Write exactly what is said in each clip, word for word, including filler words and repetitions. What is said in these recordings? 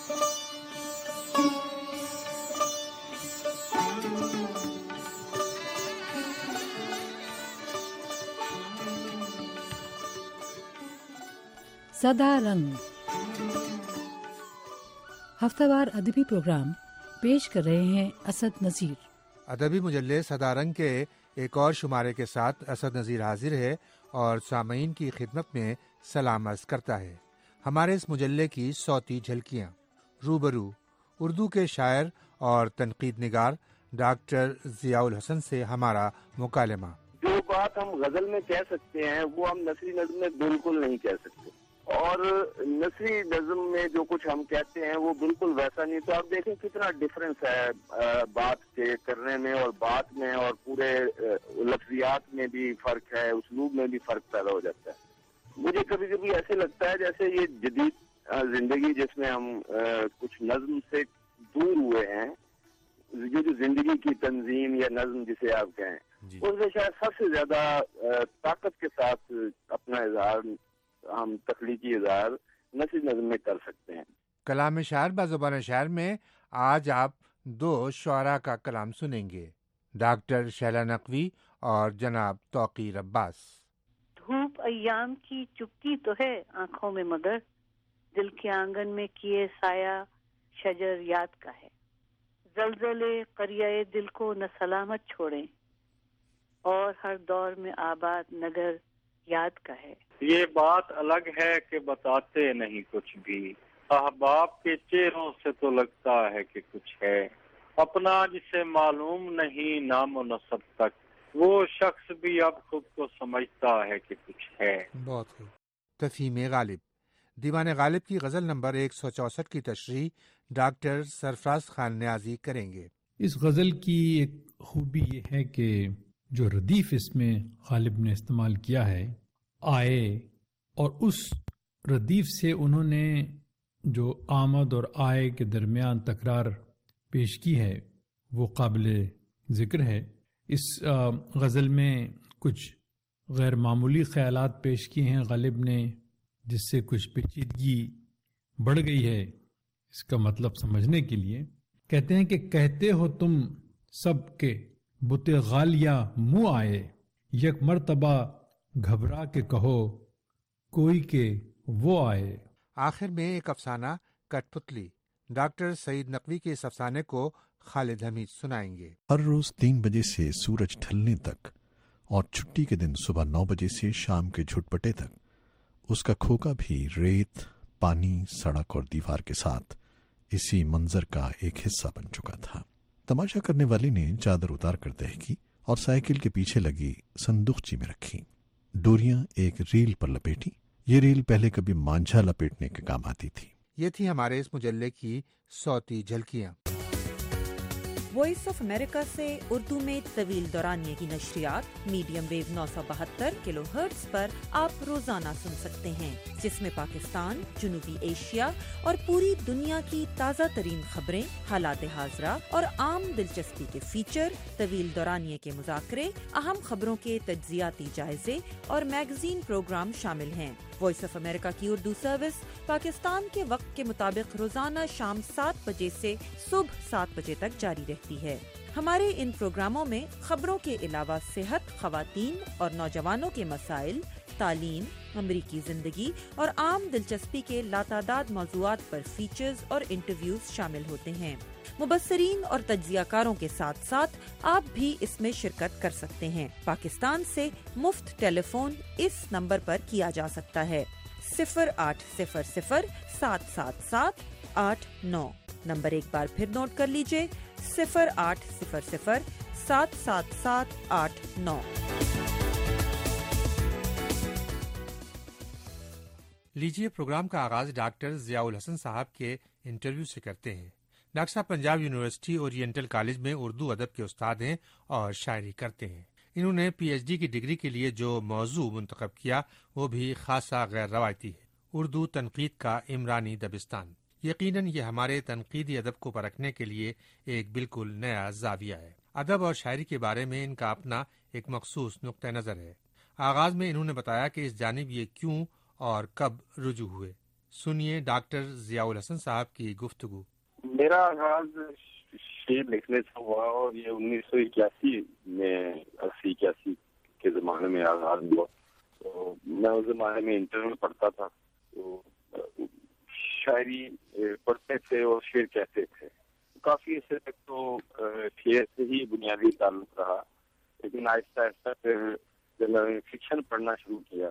सदा रंग हफ्तावार अदबी प्रोग्राम पेश कर रहे हैं असद नज़ीर। अदबी मुजल्ले सदा रंग के एक और शुमारे के साथ असद नज़ीर हाजिर है और सामईन की खिदमत में सलाम अर्ज़ करता है। हमारे इस मुजल्ले की सौती झलकियाँ रूबरू उर्दू के शायर और तनकीद निगार डॉक्टर ज़ियाउल हसन से हमारा मुकालमा। जो बात हम गज़ल में कह सकते हैं वो हम नसरी नज़्म में बिल्कुल नहीं कह सकते, और नसरी नज़्म में जो कुछ हम कहते हैं वो बिल्कुल वैसा नहीं। तो आप देखें कितना डिफरेंस है बात के करने में और बात में, और पूरे लफ्ज़ियात में भी फ़र्क है, उस्लूब में भी फ़र्क पैदा हो जाता है। मुझे कभी कभी ऐसे लगता है जैसे ये जदीद ज़िंदगी जिसमें हम कुछ नज़्म से दूर हुए हैं, जो जो ज़िंदगी की तंजीम या नज़्म जिसे आप कहें, उसमें शायद सबसे ज़्यादा ताकत के साथ अपना इज़हार हम तख्लीकी इज़हार नसरी नज़्म में कर सकते हैं। कलाम शायर बाज़ुबान शायर में आज आप दो शुअरा का कलाम सुनेंगे, डॉक्टर शैला नकवी और जनाब तौक़ीर अब्बास। धूप अय्याम की चुपती तो है आंखों में, मगर दिल के आंगन में किए साया शजर याद का है। जलजले करियाए दिल को न सलामत छोड़ें, और हर दौर में आबाद नगर याद का है। ये बात अलग है कि बताते नहीं कुछ भी, अहबाब के चेहरों से तो लगता है कि कुछ है। अपना जिसे मालूम नहीं नाम व नसब तक, वो शख्स भी अब खुद को समझता है कि कुछ है। बहुत खूब। तफ़हीम गालिब दीवान गालिब की गज़ल नंबर एक सौ चौसठ की तशरीह डॉक्टर सरफराज खान न्याजी करेंगे। इस गज़ल की एक खूबी ये है कि जो रदीफ इसमें गालिब ने इस्तेमाल किया है आए, और उस रदीफ से उन्होंने जो आमद और आए के दरमियान तकरार पेश की है वो काबिल ज़िक्र है। इस गज़ल में कुछ गैर मामूली ख़यालात पेश किए हैं गालिब ने, जिससे कुछ पेचीदगी बढ़ गई है। इसका मतलब समझने के लिए कहते हैं कि कहते हो तुम सब के बुते गालिया मुँह आए, यक मर्तबा घबरा के कहो कोई के वो आए। आखिर में एक अफसाना कठपुतली डॉक्टर सईद नकवी के इस अफसाने को खालिद हमीद सुनाएंगे। हर रोज तीन बजे से सूरज ढलने तक और छुट्टी के दिन सुबह नौ बजे से शाम के झुटपटे तक उसका खोखा भी रेत, पानी, सड़क और दीवार के साथ इसी मंजर का एक हिस्सा बन चुका था। तमाशा करने वाली ने चादर उतार कर तह की और साइकिल के पीछे लगी संदूकची में रखी। डोरियां एक रील पर लपेटी। ये रील पहले कभी मांझा लपेटने के काम आती थी। ये थी हमारे इस मुजल्ले की सौती झलकियाँ। वॉइस ऑफ अमेरिका से उर्दू में तवील दौरानिये की नशरियात मीडियम वेव नौ सौ बहत्तर किलो हर्ट्ज पर आप रोजाना सुन सकते हैं, जिसमें पाकिस्तान, जुनूबी एशिया और पूरी दुनिया की ताज़ा तरीन खबरें, हालात हाज़रा और आम दिलचस्पी के फीचर, तवील दौरानिये के मुज़ाकरे, अहम खबरों के तज्ज़ियाती जायजे और मैगजीन प्रोग्राम शामिल हैं। वॉइस ऑफ अमेरिका की उर्दू सर्विस पाकिस्तान के वक्त के मुताबिक रोजाना शाम सात बजे से सुबह सात बजे तक जारी रहती है। हमारे इन प्रोग्रामों में खबरों के अलावा सेहत, खवातीन और नौजवानों के मसाइल, तालीम, अमरीकी जिंदगी और आम दिलचस्पी के लातादाद मौज़ूआत पर फीचर्स और इंटरव्यूज शामिल होते हैं। मुबस्सरीन और तज्ज़ियाकारों के साथ साथ आप भी इसमें शिरकत कर सकते हैं। पाकिस्तान से मुफ्त टेलीफोन इस नंबर पर किया जा सकता है सिफर आठ सिफर सिफर सात सात सात आठ नौ। नंबर एक बार फिर नोट कर लीजिए, सिफर आठ सिफर सिफर सात सात सात आठ नौ। लीजिए प्रोग्राम का आगाज डॉक्टर ज़ियाउल हसन साहब के इंटरव्यू से करते हैं। डॉक्टर साहब पंजाब यूनिवर्सिटी ओरिएंटल कॉलेज में उर्दू अदब के उस्ताद हैं और शायरी करते हैं। इन्होंने पीएचडी की डिग्री के लिए जो मौजू मुंतखब किया वो भी खासा गैर रवायती है, उर्दू तनकीद का इमरानी दबिस्तान। यकीनन ये हमारे तनकीदी अदब को परखने के लिए एक बिल्कुल नया जाविया है। अदब और शायरी के बारे में इनका अपना एक मखसूस नुक्ता नज़र है। आगाज में इन्होंने बताया कि इस जानिब ये क्यों और कब रुजू हुए। سنیے ڈاکٹر ضیاء الحسن صاحب کی گفتگو۔ میرا آغاز شعر لکھنے سے ہوا اور یہ انیس سو اکیاسی میں اسی اکیاسی کے زمانے میں آغاز ہوا۔ تو میں اس زمانے میں انٹر میں پڑھتا تھا، تو شاعری پڑھتے تھے اور شعر کہتے تھے۔ کافی عرصے تک تو شعر سے ہی بنیادی تعلق رہا، لیکن آہستہ آہستہ پھر جب میں نے فکشن پڑھنا شروع کیا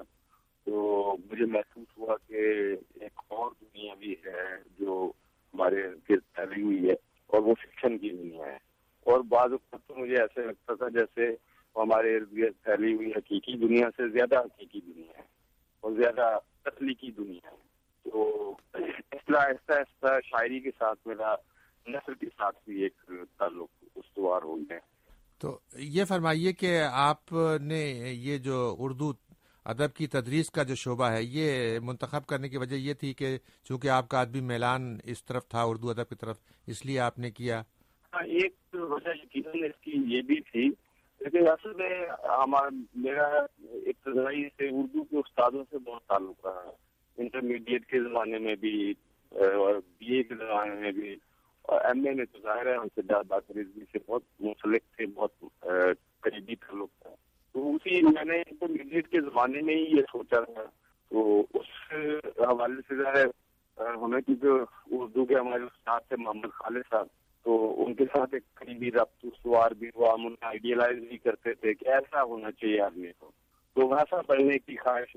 تو مجھے محسوس ہوا کہ ایک اور دنیا بھی ہے جو ہمارے گرد پھیلی ہوئی ہے، اور وہ فکشن کی دنیا ہے۔ اور بعض اوقات تو مجھے ایسے لگتا تھا جیسے ہمارے ارد گرد پھیلی ہوئی حقیقی دنیا سے زیادہ حقیقی دنیا ہے اور زیادہ تخلیقی دنیا ہے۔ تو اصلاح آہستہ آہستہ شاعری کے ساتھ میرا نثر کے ساتھ بھی ایک تعلق استوار ہو گیا۔ تو یہ فرمائیے کہ آپ نے یہ جو اردو ادب کی تدریس کا جو شعبہ ہے یہ منتخب کرنے کی وجہ یہ تھی کہ چونکہ آپ کا ادبی میلان اس طرف تھا، اردو ادب کی طرف، اس لیے آپ نے کیا؟ ہاں، ایک وجہ یقیناً اس کی یہ بھی تھی، لیکن اصل میں ہمارا میرا ابتدائی سے اردو کے استادوں سے بہت تعلق رہا، انٹرمیڈیٹ کے زمانے میں بھی اور بی اے کے زمانے میں بھی، اور ایم اے میں تو ظاہر ہے ہم سے باقر رضوی سے بہت منسلک تھے، بہت قریبی تعلق تھا۔ تو اسی میں نے انٹرمیڈیٹ کے زمانے میں ہی یہ سوچا تھا، تو اس حوالے سے ظاہر ہمیں کیونکہ اردو کے ہمارے استاد تھے محمد خالد صاحب، تو ان کے ساتھ ایک قریبی ربط استوار بھی ہوا، ہم انہیں آئیڈیلائز بھی کرتے تھے کہ ایسا ہونا چاہیے آدمی کو، تو ویسا پڑھنے کی خواہش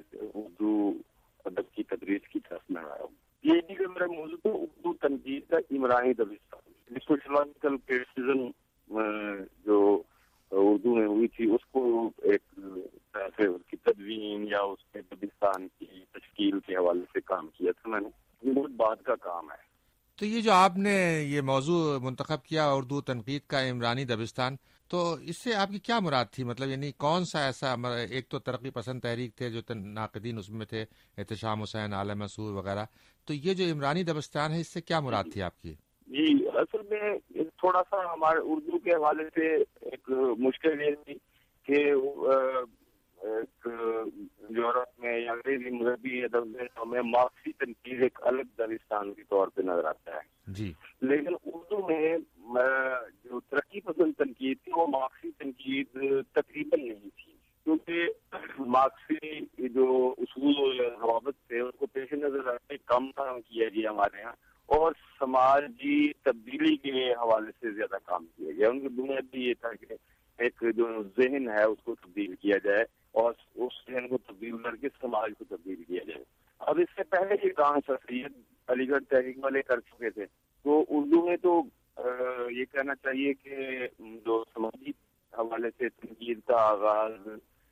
اردو ادب کی تدریس کی طرف میں آیا ہوں۔ یہ بھی کہ میرا موضوع تو اردو تنقید کا عمرانی دبستان، جس کو فلاسفیکل کرٹیسزم جو اردو میں ہوئی تھی اس کو ایک طرح سے اس کی تدوین یا اس کے دبستان کی تشکیل کے حوالے سے کام کیا تھا میں نے۔ یہ بہت بعد کا کام ہے۔ تو یہ جو آپ نے یہ موضوع منتخب کیا اردو تنقید کا عمرانی دبستان، تو اس سے آپ کی کیا مراد تھی؟ مطلب یعنی کون سا ایسا، ایک تو ترقی پسند تحریک تھے جو ناقدین اس میں تھے، احتشام حسین، عالم مسعود وغیرہ، تو یہ جو عمرانی دبستان ہے اس سے کیا مراد تھی آپ کی؟ جی اصل میں تھوڑا سا ہمارے اردو کے حوالے سے ایک مشکل یہ تھی کہ ایک یورپ میں یا انگریزی مذہبی ادب میں ہمیں مارکسی تنقید ایک الگ دبستان کے طور پہ نظر آتا ہے جی، لیکن اردو میں جو ترقی پسند تنقید تھی وہ مارکسی تنقید تقریباً نہیں تھی، کیونکہ مارکسی جو اصول و ضوابط تھے اس کو پیش نظر رکھتے کم کام کیا گیا ہمارے یہاں، اور سماجی تبدیلی کے حوالے سے زیادہ کام کیا گیا۔ ان کی بنیادی یہ تھا کہ ایک جو ذہن ہے اس کو تبدیل کیا جائے اور اس ذہن کو تبدیل کر کے سماج کو تبدیل کیا جائے۔ اب اس سے پہلے یہ کام سر سید علی گڑھ تحریک والے کر چکے تھے، تو اردو میں تو یہ کہنا چاہیے کہ جو سماجی حوالے سے تنقید کا آغاز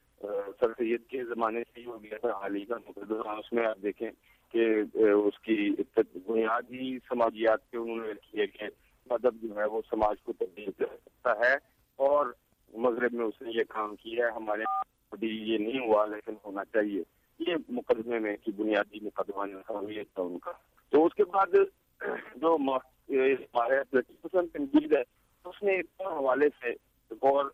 سر سید کے زمانے سے ہی ہو گیا تھا، حال ہی کا مقدمہ اس میں آپ دیکھیں کہ اس کی بنیادی سماجیات کے انہوں نے رکھی ہے کہ ادب جو ہے وہ سماج کو تبدیل کر سکتا ہے، اور مغرب میں اس نے یہ کام کیا ہے، ہمارے ابھی یہ نہیں ہوا لیکن ہونا چاہیے۔ یہ مقدمے میں کی بنیادی مقدمہ یہ تھا ان کا۔ تو اس کے بعد جو ہمارے پسند تنقید ہے اس نے اس حوالے سے اور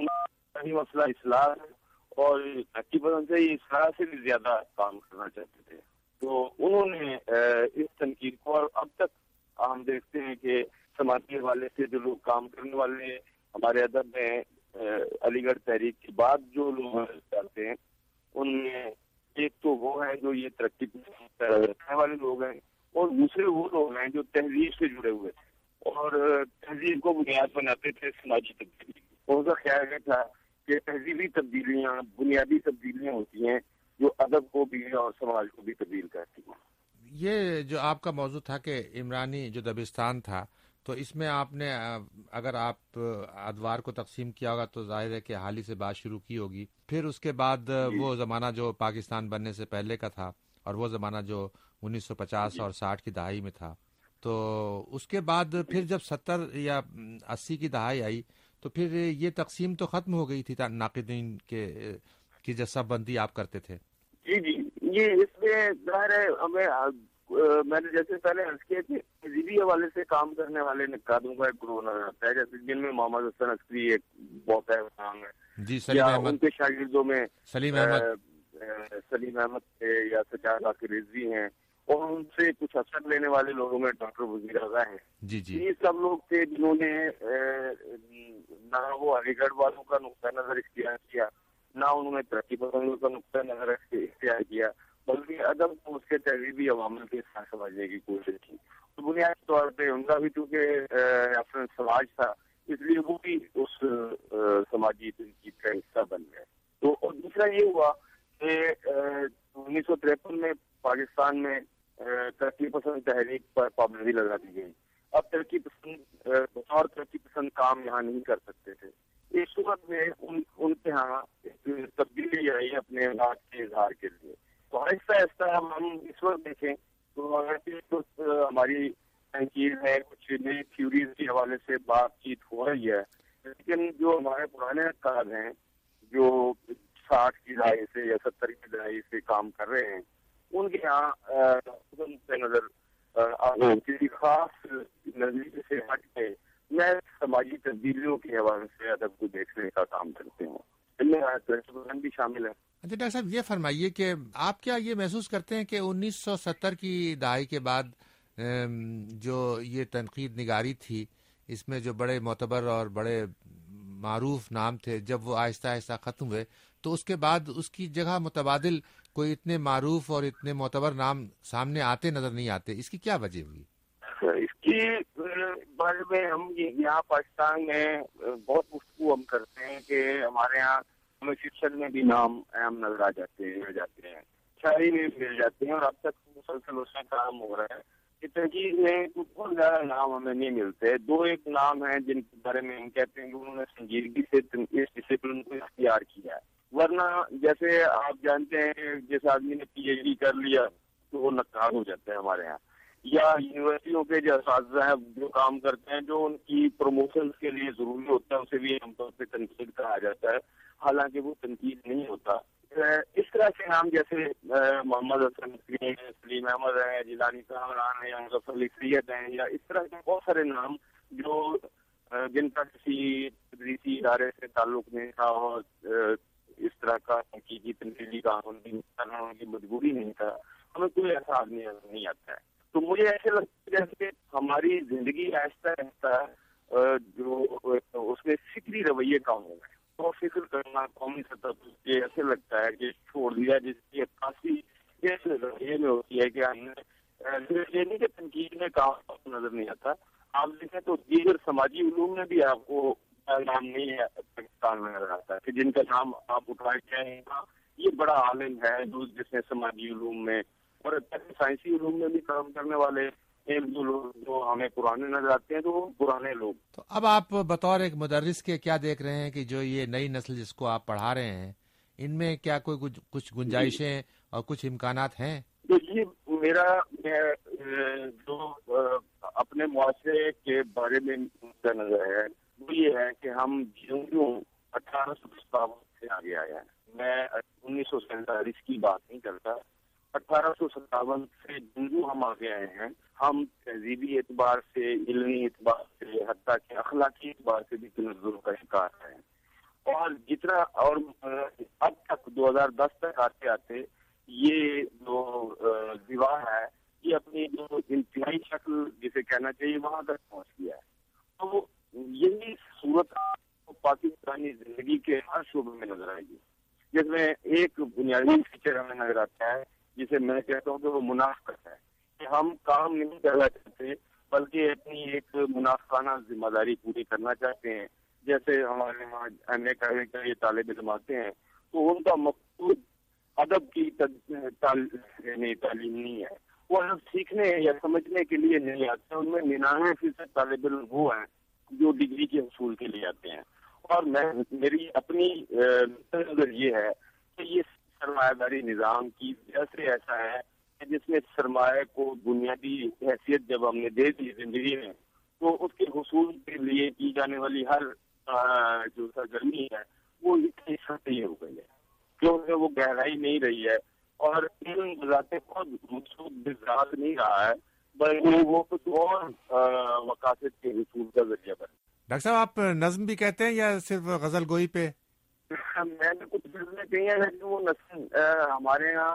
مسئلہ اصلاح اور پسند سے اصلاح سے بھی زیادہ کام کرنا چاہتے تھے، تو انہوں نے اس تنقید کو، اور اب تک ہم دیکھتے ہیں کہ سماجی حوالے سے جو لوگ کام کرنے والے ہمارے ادب میں علی گڑھ تحریک کے بعد جو لوگ چاہتے ہیں ان میں ایک تو وہ ہے جو یہ ترقی رکھنے والے لوگ ہیں، اور دوسرے وہ لوگ ہیں جو تہذیب سے جڑے ہوئے تھے اور تہذیب کو بنیاد بناتے تھے سماجی تبدیلی۔ ان کا خیال یہ تھا کہ تہذیبی تبدیلیاں بنیادی تبدیلیاں ہوتی ہیں جو ادب کو بھی اور سماج کو بھی تبدیل کرتی ہیں۔ یہ جو آپ کا موضوع تھا کہ عمرانی جو دبستان تھا، تو اس میں آپ نے اگر آپ ادوار کو تقسیم کیا ہوگا تو ظاہر ہے کہ حال ہی سے بات شروع کی ہوگی، پھر اس کے بعد وہ زمانہ جو پاکستان بننے سے پہلے کا تھا اور وہ زمانہ جو انیس سو پچاس اور ساٹھ کی دہائی میں تھا، تو اس کے بعد پھر جب ستر یا اسی کی دہائی آئی تو پھر یہ تقسیم تو ختم ہو گئی تھی ناقدین کے کی جو سب بندی آپ کرتے تھے۔ جی جی یہ اس میں ظاہر ہے ہمیں میں نے جیسے پہلے عرض کیا کہ تہذیبی حوالے سے کام کرنے والے نقادوں کا ایک گروہ نظر آتا ہے، جیسے جن میں محمد حسن عسکری ایک بہت اہم نام ہے، جی سلیم احمد، ان کے شاگردوں میں سلیم احمد سلیم احمد تھے یا سجاد باقر رضوی ہیں، اور ان سے کچھ اثر لینے والے لوگوں میں ڈاکٹر وزیر اعظم ہیں. جی جی یہ سب لوگ تھے جنہوں نے نہ وہ علی گڑھ والوں کا نقطہ نظر اختیار کیا، نہ انہوں نے ترقی پسندوں کا نقطہ نظر اختیار کیا، بلکہ ادب کو اس کے تہذیبی عوامل کے ساتھ سمجھنے کی کوشش کی. تو بنیادی طور پہ ان کا بھی چونکہ اپنا سماج تھا، اس لیے وہ بھی اس سماجی تنقید کا حصہ بن گئے. تو اور دوسرا یہ ہوا کہ انیس سو تریپن میں پاکستان میں ترقی پسند تحریک پر پابندی لگا دی گئی. اب ترقی پسند بطور ترقی پسند کام یہاں نہیں کر سکتے تھے. اس صورت میں ان ان کے یہاں تبدیلی آئی اپنے بات کے اظہار کے لیے. تو آہستہ آہستہ ہم ہم اس وقت دیکھیں تو ہماری تنقید میں کچھ نئی تھیوریز کے حوالے سے بات چیت ہو رہی ہے، لیکن جو ہمارے پرانے کار ہیں جو ساٹھ کی دہائی سے یا ستر کی دہائی سے کام کر رہے ہیں، ان کے یہاں نظر کسی خاص نظریے سے ہٹ کے میں سماجی تبدیلیوں کے حوالے سے ادب کو دیکھنے کا کام کرتے ہوں. ان میں بھی شامل ہے. اچھا ڈاکٹر صاحب، یہ فرمائیے کہ آپ کیا یہ محسوس کرتے ہیں کہ انیس سو ستر کی دہائی کے بعد جو یہ تنقید نگاری تھی، اس میں جو بڑے معتبر اور بڑے معروف نام تھے، جب وہ آہستہ آہستہ ختم ہوئے تو اس کے بعد اس کی جگہ متبادل کوئی اتنے معروف اور اتنے معتبر نام سامنے آتے نظر نہیں آتے، اس کی کیا وجہ ہوئی؟ اس کی بارے میں ہم یہاں پاکستان میں بہت گفتگو ہم کرتے ہیں کہ ہمارے یہاں ہمیں فکشن میں بھی نام اہم نظر آ جاتے ہیں مل جاتے ہیں شاعری میں مل جاتے ہیں، اور اب تک مسلسل اس میں کام ہو رہا ہے کہ تنقید میں بہت زیادہ نام ہمیں نہیں ملتے. دو ایک نام ہیں جن کے بارے میں ہم کہتے ہیں کہ انہوں نے سنجیدگی سے اس ڈسپلن کو اختیار کیا ہے، ورنہ جیسے آپ جانتے ہیں جس آدمی نے پی ایچ ڈی کر لیا تو وہ نقاد ہو جاتا ہے ہمارے یہاں، یا یونیورسٹیوں کے جو اساتذہ ہیں جو کام کرتے ہیں جو ان کی پروموشن کے لیے ضروری ہوتا ہے اسے بھی عام طور پہ تنقید کہا جاتا ہے، حالانکہ وہ تنقید نہیں ہوتا. اس طرح کے نام جیسے محمد حسن نقوی ہیں، سلیم احمد ہیں، جیلانی کامران ہیں، یا مظفر علی سید ہیں، یا اس طرح کے بہت سارے نام جو جن کا کسی تدریسی ادارے سے تعلق نہیں تھا اور اس طرح کا تنقیدی تنقیدی قانون کی مجبوری نہیں تھا، ہمیں کوئی ایسا آدمی نہیں آتا ہے. تو مجھے ایسے لگتا ہے جیسے کہ ہماری زندگی آہستہ آہستہ جو اس میں فکری رویے کام ہو گئے، تو فکر کرنا قومی سطح پر یہ ایسے لگتا ہے کہ چھوڑ دیا، جس کی عکاسی اس رویے میں ہوتی ہے کہ ہم نے یہ نہیں کہ تنقید میں کام نظر نہیں آتا. آپ دیکھیں تو دیگر سماجی علوم میں بھی آپ کو نام نہیں ہے پاکستان میں نظر آتا ہے کہ جن کا نام آپ اٹھائے کہیں گا یہ بڑا عالم ہے جو جس نے سماجی علوم میں اور سائنسی علوم میں بھی کام کرنے والے ایک دو لوگ جو ہمیں پرانے نظر آتے ہیں تو وہ پرانے لوگ. تو اب آپ بطور ایک مدرس کے کیا دیکھ رہے ہیں کہ جو یہ نئی نسل جس کو آپ پڑھا رہے ہیں، ان میں کیا کوئی کچھ گنجائشیں اور کچھ امکانات ہیں؟ دیکھیے میرا جو اپنے معاشرے کے بارے میں نظر ہے وہ یہ ہے کہ ہم جیوں جیوں اٹھارہ سو ستاون سے آگے آیا ہے. میں انیس سو سینتالیس کی بات نہیں کرتا، اٹھارہ سو ستاون سے جنگو ہم آگے آئے ہیں. ہم تہذیبی اعتبار سے، علمی اعتبار سے، حتیٰ کہ اخلاقی اعتبار سے بھی تنزل کا شکار ہیں. اور جتنا اور اب تک دو ہزار دس تک آتے آتے یہ جو دیوار ہے یہ اپنی جو انتہائی شکل جسے کہنا چاہیے وہاں تک پہنچ گیا ہے. تو یہی صورت پاکستانی زندگی کے ہر شعبے میں نظر آئے گی، جس میں ایک بنیادی فیچر ہمیں نظر آتا ہے جسے میں کہتا ہوں کہ وہ منافقت ہے کہ ہم کام نہیں کرنا چاہتے بلکہ اپنی ایک منافقانہ ذمہ داری پوری کرنا چاہتے ہیں. جیسے ہمارے وہاں ایم اے کرنے کے لیے طالب علم آتے ہیں تو ان کا مقصود ادب کی تعلیم نہیں ہے، وہ ادب سیکھنے یا سمجھنے کے لیے نہیں آتے. ان میں ننانوے فیصد طالب علم وہ ہیں جو ڈگری کے حصول کے لیے آتے ہیں. اور میں میری اپنی نظر یہ ہے کہ یہ سرمایہ داری نظام کی وجہ سے ایسا ہے کہ جس میں سرمایہ کو بنیادی حیثیت جب ہم نے دے دی زندگی میں تو اس کے حصول کے لیے کی جانے والی ہر جو سرگرمی ہے وہ اتنی سطحی ہو گئی ہے کیونکہ وہ گہرائی نہیں رہی ہے اور علم بذات خود مقصود بذات نہیں رہا ہے بلکہ وہ کچھ اور مقاصد کے حصول کا ذریعہ بنے. ڈاکٹر صاحب آپ نظم بھی کہتے ہیں یا صرف غزل گوئی پہ؟ میں نے کچھ غزلیں کہی ہیں لیکن وہ نظم ہمارے یہاں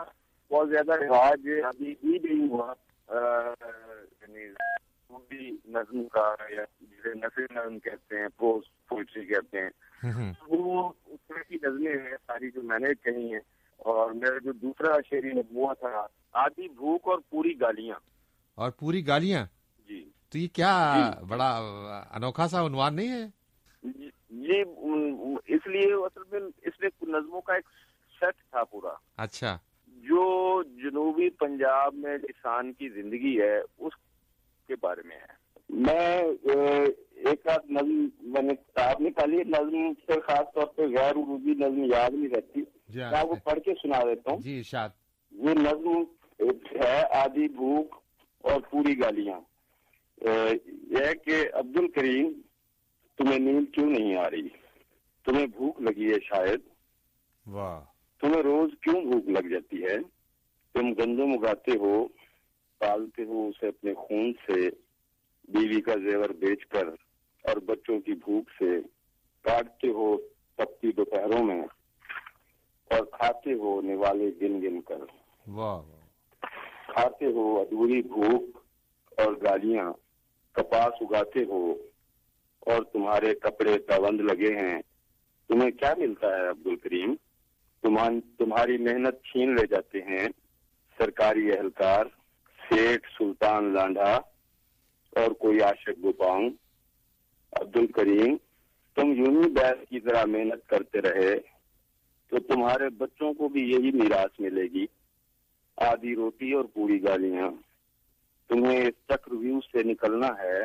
بہت زیادہ رواج ابھی بھی نہیں ہوا یعنی نظم کا یا جسے نثری نظم کہتے ہیں، پروز پوئٹری کہتے ہیں، وہ اس طرح کی نظمیں ہیں ساری جو میں نے کہی ہیں. اور میرا جو دوسرا شعری مجموعہ تھا آدھی بھوک اور پوری گالیاں. اور پوری گالیاں، جی تو یہ کیا جی. بڑا انوکھا سا عنوان نہیں ہے؟ جی اس لیے اصل میں اس میں نظموں کا ایک سیٹ تھا پورا. اچھا. جو جنوبی پنجاب میں انسان کی زندگی ہے اس کے بارے میں ہے. میں ایک آدھ نظم میں نے کتاب نکالی، نظم سے خاص طور پہ غیر عروضی نظم یاد نہیں رہتی، میں آپ کو پڑھ کے سنا دیتا ہوں. جی ارشاد. یہ نظم ہے آدھی بھوک اور پوری گالیاں. یہ ہے کہ عبد الکریم تمہیں نیند کیوں نہیں آ رہی؟ تمہیں بھوک لگی ہے شاید. واہ. تمہیں روز کیوں بھوک لگ جاتی ہے؟ تم گندم اگاتے ہو، پالتے ہو اسے اپنے خون سے، بیوی کا زیور بیچ کر اور بچوں کی بھوک سے، کاٹتے ہو تپتی دوپہروں میں اور کھاتے ہو نوالے گن گن کر. واہ. کھاتے ہو ادھوری بھوک اور گالیاں، کپاس اگاتے ہو اور تمہارے کپڑے پابند لگے ہیں. تمہیں کیا ملتا ہے عبد الکریم؟ تمہاری محنت چھین لے جاتے ہیں سرکاری اہلکار، سیٹھ، سلطان لانڈا اور کوئی عاشق گوپاؤں. عبد الکریم تم یوں ہی بیس کی طرح محنت کرتے رہے تو تمہارے بچوں کو بھی یہی میراث ملے گی، آدھی روٹی اور پوری گالیاں. تمہیں اس چکرویو سے نکلنا ہے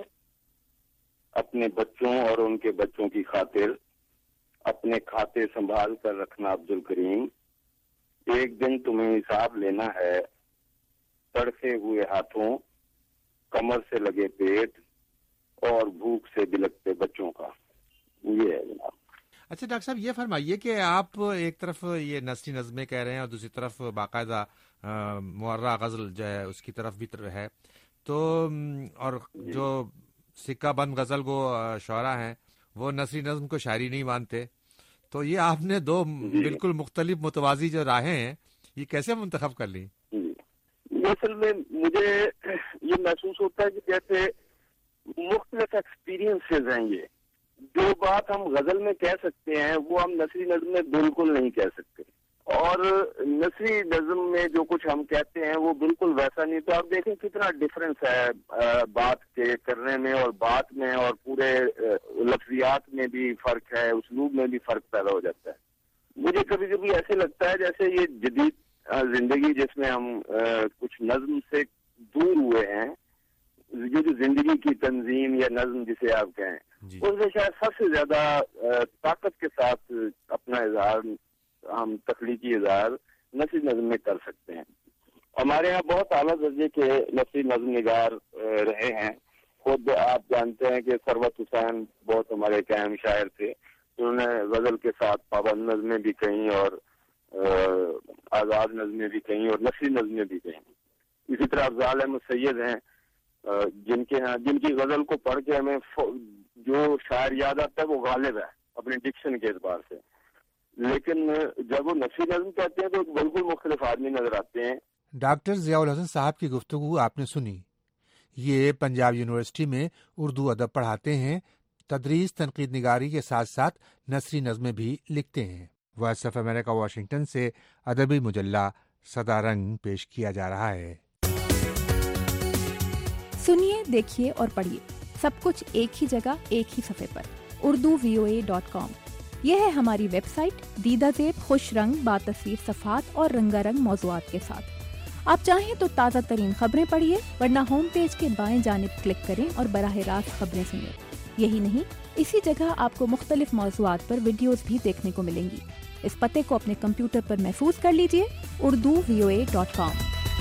اپنے بچوں اور ان کے بچوں کی خاطر. اپنے کھاتے سنبھال کر رکھنا عبد الکریم، ایک دن تمہیں حساب لینا ہے تڑفے ہوئے ہاتھوں، کمر سے لگے پیٹ اور بھوک سے بلکتے بچوں کا. یہ ہے جناب. اچھا ڈاکٹر صاحب، یہ فرمائیے کہ آپ ایک طرف یہ نثری نظمیں کہہ رہے ہیں اور دوسری طرف باقاعدہ معرہ غزل جو ہے اس کی طرف بھی ہے، تو اور جو سکہ بند غزل گو شعراء ہیں وہ نثری نظم کو شاعری نہیں مانتے، تو یہ آپ نے دو بالکل مختلف متوازی جو راہیں ہیں یہ کیسے منتخب کر لی؟ اصل میں مجھے یہ محسوس ہوتا ہے کہ جیسے مختلف ایکسپیرینسز ہیں. یہ جو بات ہم غزل میں کہہ سکتے ہیں وہ ہم نثری نظم میں بالکل نہیں کہہ سکتے، اور نثری نظم میں جو کچھ ہم کہتے ہیں وہ بالکل ویسا نہیں. تو آپ دیکھیں کتنا ڈفرینس ہے بات کے کرنے میں اور بات میں، اور پورے لفظیات میں بھی فرق ہے، اسلوب میں بھی فرق پیدا ہو جاتا ہے. مجھے کبھی کبھی ایسے لگتا ہے جیسے یہ جدید زندگی جس میں ہم کچھ نظم سے دور ہوئے ہیں، یہ جو زندگی کی تنظیم یا نظم جسے آپ کہیں، اس میں شاید سب سے زیادہ طاقت کے ساتھ اپنا اظہار، ہم تخلیقی اظہار نثری نظم میں کر سکتے ہیں. ہمارے یہاں بہت اعلیٰ درجے کے نثری نظم نگار رہے ہیں. خود آپ جانتے ہیں کہ ثروت حسین بہت ہمارے قائم شاعر تھے، انہوں نے غزل کے ساتھ پابند نظمیں بھی کہیں اور آزاد نظمیں بھی کہیں اور نثری نظمیں بھی کہیں. اسی طرح افضال احمد سید ہیں جن کے ہاں جن کی غزل کو پڑھ کے ہمیں جو شاعر یاد آتا ہے وہ غالب ہے اپنے ڈکشن کے اعتبار سے، لیکن جب وہ نثری نظم کہتے ہیں تو بالکل مختلف آدمی نظر آتے ہیں. ڈاکٹر ضیاء الحسن صاحب کی گفتگو آپ نے سنی. یہ پنجاب یونیورسٹی میں اردو ادب پڑھاتے ہیں، تدریس تنقید نگاری کے ساتھ ساتھ نثری نظمیں بھی لکھتے ہیں. وائس آف امریکہ واشنگٹن سے ادبی مجلہ صدا رنگ پیش کیا جا رہا ہے. سنیے، دیکھیے اور پڑھیے سب کچھ ایک ہی جگہ ایک ہی صفحے پر، اردو وی او اے ڈاٹ کام. یہ ہے ہماری ویب سائٹ، دیدہ زیب، خوش رنگ، با تصویر صفحات اور رنگا رنگ موضوعات کے ساتھ. آپ چاہیں تو تازہ ترین خبریں پڑھیے، ورنہ ہوم پیج کے بائیں جانب کلک کریں اور براہ راست خبریں سنیں. یہی نہیں، اسی جگہ آپ کو مختلف موضوعات پر ویڈیوز بھی دیکھنے کو ملیں گی. اس پتے کو اپنے کمپیوٹر پر محفوظ کر لیجئے، اردو وی او اے ڈاٹ کام.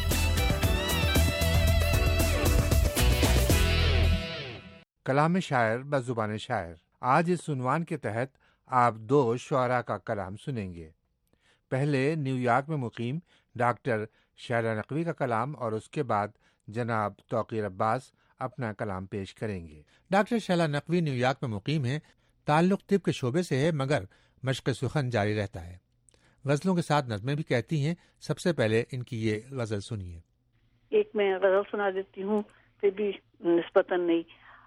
کلام شاعر بزبان شاعر. آج اس عنوان کے تحت آپ دو شعراء کا کلام سنیں گے. پہلے نیو یارک میں مقیم ڈاکٹر شیلا نقوی کا کلام اور اس کے بعد جناب توقیر عباس اپنا کلام پیش کریں گے. Doctor Sheila Naqvi New York میں مقیم ہیں. تعلق طب کے شعبے سے ہے مگر مشق سخن جاری رہتا ہے. غزلوں کے ساتھ نظمیں بھی کہتی ہیں. سب سے پہلے ان کی یہ غزل سنیے. ایک میں غزل سنا دیتی ہوں، پھر بھی نسبتاً نہیں.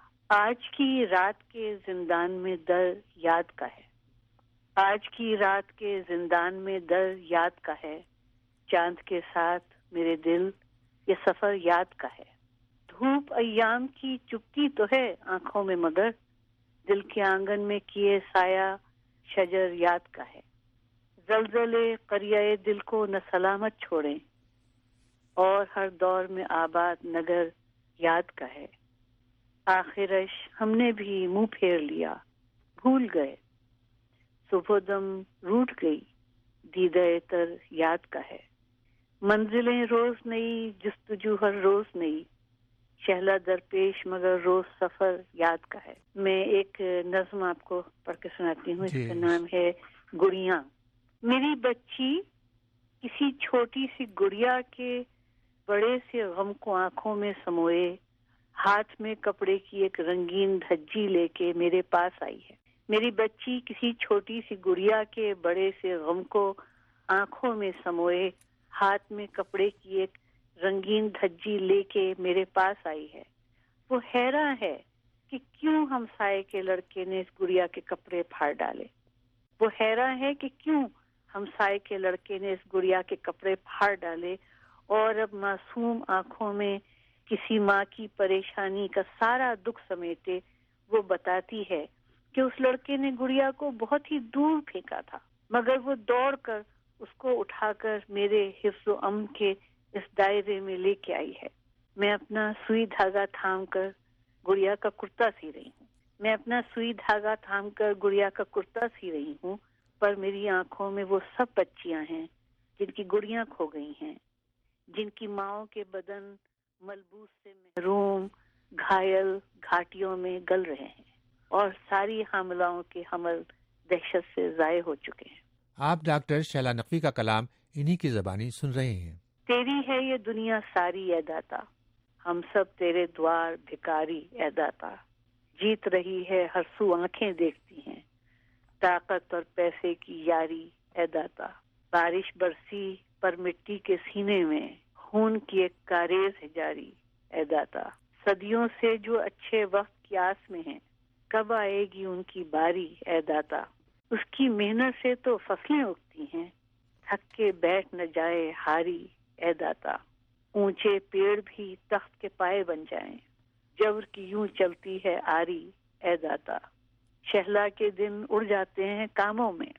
آج کی رات کے زندان میں در یاد کا ہے، آج کی رات کے زندان میں در یاد کا ہے، چاند کے ساتھ میرے دل یہ سفر یاد کا ہے. دھوپ ایام کی چپتی تو ہے آنکھوں میں مگر دل کے آنگن میں کیے سایہ شجر یاد کا ہے. زلزلے قریہ دل کو نہ سلامت چھوڑیں اور ہر دور میں آباد نگر یاد کا ہے. آخرش ہم نے بھی منہ پھیر لیا، بھول گئے، صبح دم روٹ گئی، دیدہ تر یاد کا ہے. منزلیں روز نئی، جستجو ہر روز نئی، شہلا درپیش مگر روز سفر یاد کا ہے. میں ایک نظم آپ کو پڑھ کے سناتی ہوں. اس کا نام ہے گڑیاں. میری بچی کسی چھوٹی سی گڑیا کے بڑے سے غم کو آنکھوں میں سموئے ہاتھ میں کپڑے کی ایک رنگین دھجی لے کے میرے پاس آئی ہے. میری بچی کسی چھوٹی سی گڑیا کے بڑے سے غم کو آنکھوں میں سموئے ہاتھ میں کپڑے کی ایک رنگین دھجی لے کے میرے پاس آئی ہے. وہ حیراں ہے کہ کیوں ہم سائے کے لڑکے نے اس گڑیا کے کپڑے پھاڑ ڈالے. وہ حیراں ہے کہ کیوں ہم سائے کے لڑکے نے اس گڑیا کے کپڑے پھاڑ ڈالے اور اب معصوم آنکھوں میں کسی ماں کی پریشانی کا سارا دکھ سمیٹے وہ بتاتی ہے کہ اس لڑکے نے گڑیا کو بہت ہی دور پھینکا تھا، مگر وہ دوڑ کر اس کو اٹھا کر میرے حفظ و امن کے اس دائرے میں لے کے آئی ہے. میں اپنا سوئی دھاگا تھام کر گڑیا کا کرتا سی رہی ہوں میں اپنا سوئی دھاگا تھام کر گڑیا کا کرتا سی رہی ہوں پر میری آنکھوں میں وہ سب بچیاں ہیں جن کی گڑیاں کھو گئی ہیں، جن کی ماؤں کے بدن ملبوس سے محروم گھائل گھاٹیوں میں گل رہے ہیں اور ساری حاملاؤں کے حمل دہشت سے ضائع ہو چکے ہیں. آپ ڈاکٹر شیلا نقوی کا کلام انہی کی زبانی سن رہے ہیں. تیری ہے یہ دنیا ساری اے داتا، ہم سب تیرے دوار بھکاری اے داتا. جیت رہی ہے ہر سو آنکھیں دیکھتی ہیں، طاقت اور پیسے کی یاری اے داتا. بارش برسی پر مٹی کے سینے میں خون کی ایک کاریز ہے جاری اے داتا. صدیوں سے جو اچھے وقت کی آس میں ہیں، کب آئے گی ان کی باری اے داتا. اس کی محنت سے تو فصلیں اگتی ہیں، تھک کے بیٹھ نہ جائے ہاری اے داتا. اونچے پیڑ بھی تخت کے پائے بن جائیں، جبر کی یوں چلتی ہے آری اے داتا. شہلا کے دن اڑ جاتے ہیں کاموں میں،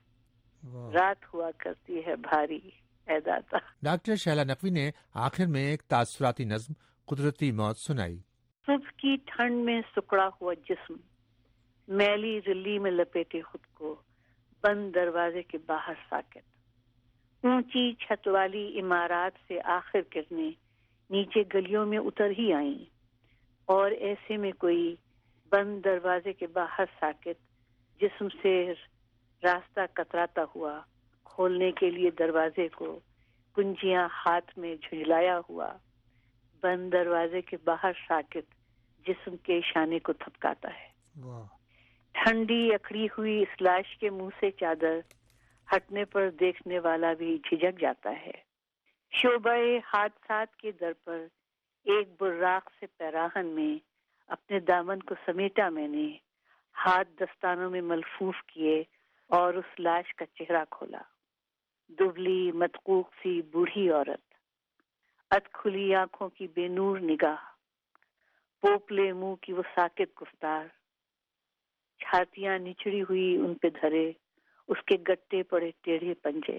رات ہوا کرتی ہے بھاری اے داتا. ڈاکٹر شیلا نقوی نے آخر میں ایک تاثراتی نظم قدرتی موت سنائی. صبح کی ٹھنڈ میں سکڑا ہوا جسم میلی رلی میں لپیٹے خود کو بند دروازے کے باہر ساکت. اونچی چھت والی عمارات سے آخر کرنے نیچے گلیوں میں اتر ہی آئیں اور ایسے میں کوئی بند دروازے کے باہر ساکت جسم سے راستہ کتراتا ہوا کھولنے کے لیے دروازے کو کنجیاں ہاتھ میں جھنجلایا ہوا بند دروازے کے باہر ساکت جسم کے شانے کو تھپکاتا ہے. ٹھنڈی اکڑی ہوئی اس لاش کے منہ سے چادر ہٹنے پر دیکھنے والا بھی جھجک جاتا ہے. شعبہ حادثات کے در پر ایک براق سے پیراہن میں اپنے دامن کو سمیٹا میں نے، ہاتھ دستانوں میں ملفوف کیے اور اس لاش کا چہرہ کھولا. دبلی مدقوق سی بوڑھی عورت، اد کھلی آنکھوں کی بے نور نگاہ، پوپلے منہ کی وہ ساکت گفتار، چھاتیاں نچڑی ہوئی ان پہ دھرے اس کے گٹے پڑے ٹیڑھے پنجے،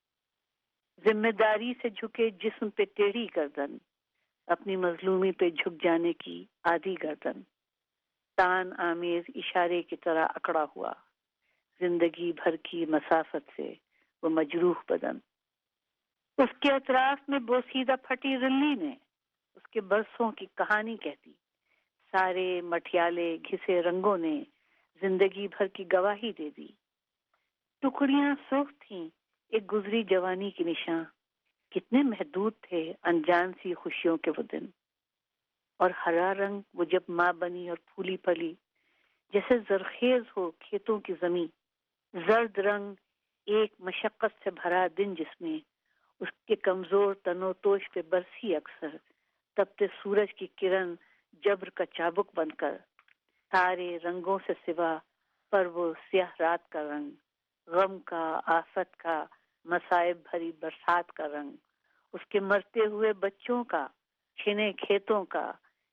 ذمہ داری سے جھکے جسم پہ ٹیڑھی گردن، اپنی مظلومی پہ جھک جانے کی آدھی گردن، تان آمیز اشارے کی طرح اکڑا ہوا، زندگی بھر کی مسافت سے وہ مجروح بدن. اس کے اطراف میں بوسیدہ پھٹی رلی نے اس کے برسوں کی کہانی کہتی. سارے مٹیالے گھسے رنگوں نے زندگی بھر کی گواہی دے دی. ٹکڑیاں سرخ تھیں ایک گزری جوانی کی نشاں، کتنے محدود تھے انجان سی خوشیوں کے وہ دن. اور ہرا رنگ وہ جب ماں بنی اور پھولی پھلی جیسے زرخیز ہو کھیتوں کی زمین، زرد رنگ ایک مشقت سے بھرا دن جس میں اس کے کمزور تنوتوش پہ برسی اکثر تپتے سورج کی کرن جبر کا چابک بن کر، سارے رنگوں سے سوا پر وہ سیاہ رات کا رنگ، غم کا، آفت کا، مصائب بھری برسات کا رنگ، اس کے مرتے ہوئے بچوں کا، چھنے کھیتوں کا،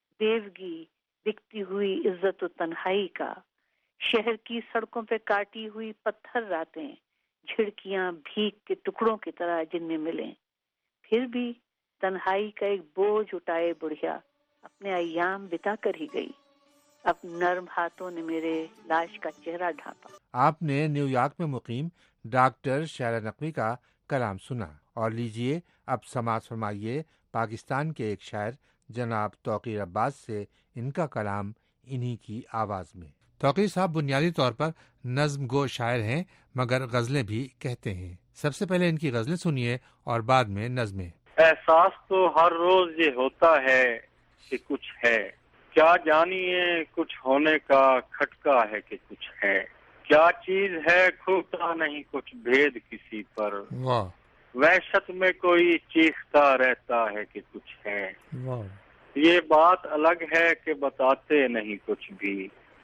بیوگی، بکتی ہوئی عزت و تنہائی کا، شہر کی سڑکوں پہ کاٹی ہوئی پتھر راتیں، جھڑکیاں بھیگ کے ٹکڑوں کی طرح جن میں ملیں، پھر بھی تنہائی کا ایک بوجھ اٹھائے بڑھیا اپنے ایام بتا کر ہی گئی۔ اب نرم ہاتھوں نے میرے لاش کا چہرہ ڈھانپا۔ آپ نے نیو یارک میں مقیم ڈاکٹر شائرہ نقوی کا کلام سنا، اور لیجئے اب سماعت فرمائیے پاکستان کے ایک شاعر جناب توقیر عباس سے ان کا کلام انہی کی آواز میں۔ توقیر صاحب بنیادی طور پر نظم گو شاعر ہیں، مگر غزلیں بھی کہتے ہیں۔ سب سے پہلے ان کی غزلیں سنیے اور بعد میں نظمیں۔ احساس تو ہر روز یہ ہوتا ہے کہ کچھ ہے، کیا جانیے کچھ ہونے کا کھٹکا ہے کہ کچھ ہے، کیا چیز ہے کھوتا نہیں کچھ بھید کسی پر، واہ، وحشت میں کوئی چیختا رہتا ہے کہ کچھ ہے، واہ، یہ بات الگ ہے کہ بتاتے نہیں کچھ بھی،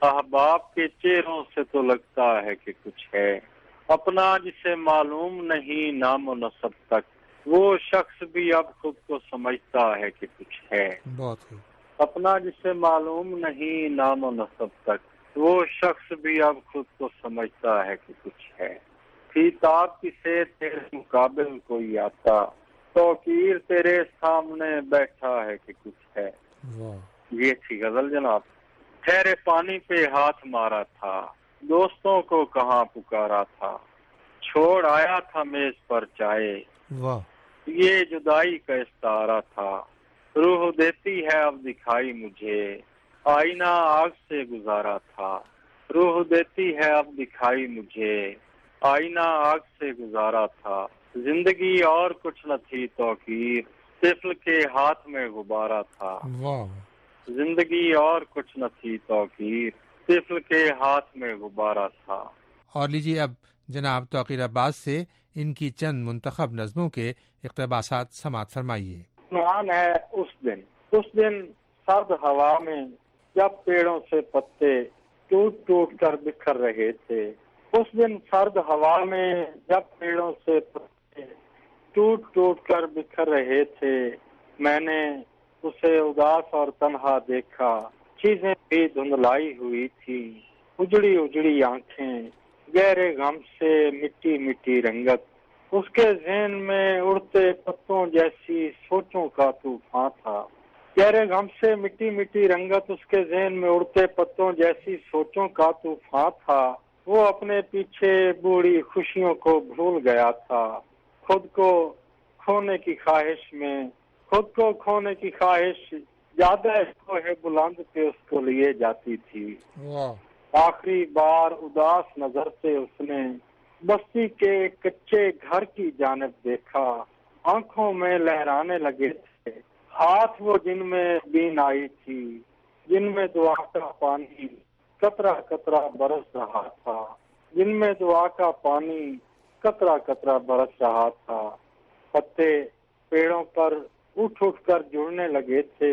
احباب کے چہروں سے تو لگتا ہے کہ کچھ ہے، اپنا جسے معلوم نہیں نام و نسب تک، وہ شخص بھی اب خود کو سمجھتا ہے کہ کچھ ہے، بہت خوب، اپنا جسے معلوم نہیں نام و نسب تک، وہ شخص بھی اب خود کو سمجھتا ہے کہ کچھ ہے، خطاب کسے تیرے مقابل کوئی آتا، توقیر تیرے سامنے بیٹھا ہے کہ کچھ ہے۔ واہ، یہ تھی غزل جناب۔ ٹھہرے پانی پہ ہاتھ مارا تھا، دوستوں کو کہاں پکارا تھا، چھوڑ آیا تھا میز پر چائے، واہ، یہ جدائی کا استعارہ تھا، روح دیتی ہے اب دکھائی مجھے، آئینہ آگ سے گزارا تھا، روح دیتی ہے اب دکھائی مجھے، آئینہ آگ سے گزارا تھا، زندگی اور کچھ نہ تھی توقیر، طفل کے ہاتھ میں غبارہ تھا، واہ، زندگی اور کچھ نہ تھی توقیر، طفل کے ہاتھ میں غبارہ تھا۔ اور لیجیے اب جناب توقیر عباس سے ان کی چند منتخب نظموں کے اقتباسات سماعت فرمائیے۔ عنوان ہے اس دن۔ اس دن سرد ہوا میں جب پیڑوں سے پتے ٹوٹ ٹوٹ کر بکھر رہے تھے، اس دن سرد ہوا میں جب پیڑوں سے پتے ٹوٹ ٹوٹ کر بکھر رہے تھے، میں نے اسے اداس اور تنہا دیکھا، چیزیں بھی دھندلائی ہوئی تھی، اجڑی اجڑی آنکھیں، گہرے غم سے مٹی مٹی رنگت، اس کے ذہن میں اڑتے پتوں جیسی سوچوں کا طوفان تھا، گہرے غم سے مٹی مٹی رنگت، اس کے ذہن میں اڑتے پتوں جیسی سوچوں کا طوفان تھا، وہ اپنے پیچھے بوڑھی خوشیوں کو بھول گیا تھا، خود کو کھونے کی خواہش میں، خود کو کھونے کی خواہش زیادہ کوہ بلند پہ اس کو لیے جاتی تھی۔ آخری بار اداس نظر سے اس نے بستی کے کچے گھر کی جانب دیکھا، آنکھوں میں لہرانے لگے تھے ہاتھ وہ جن میں بین آئی تھی، جن میں دعا کا پانی قطرہ قطرہ برس رہا تھا، جن میں دعا کا پانی قطرہ قطرہ برس رہا تھا، پتے پیڑوں پر اٹھ اٹھ کر جڑنے لگے تھے،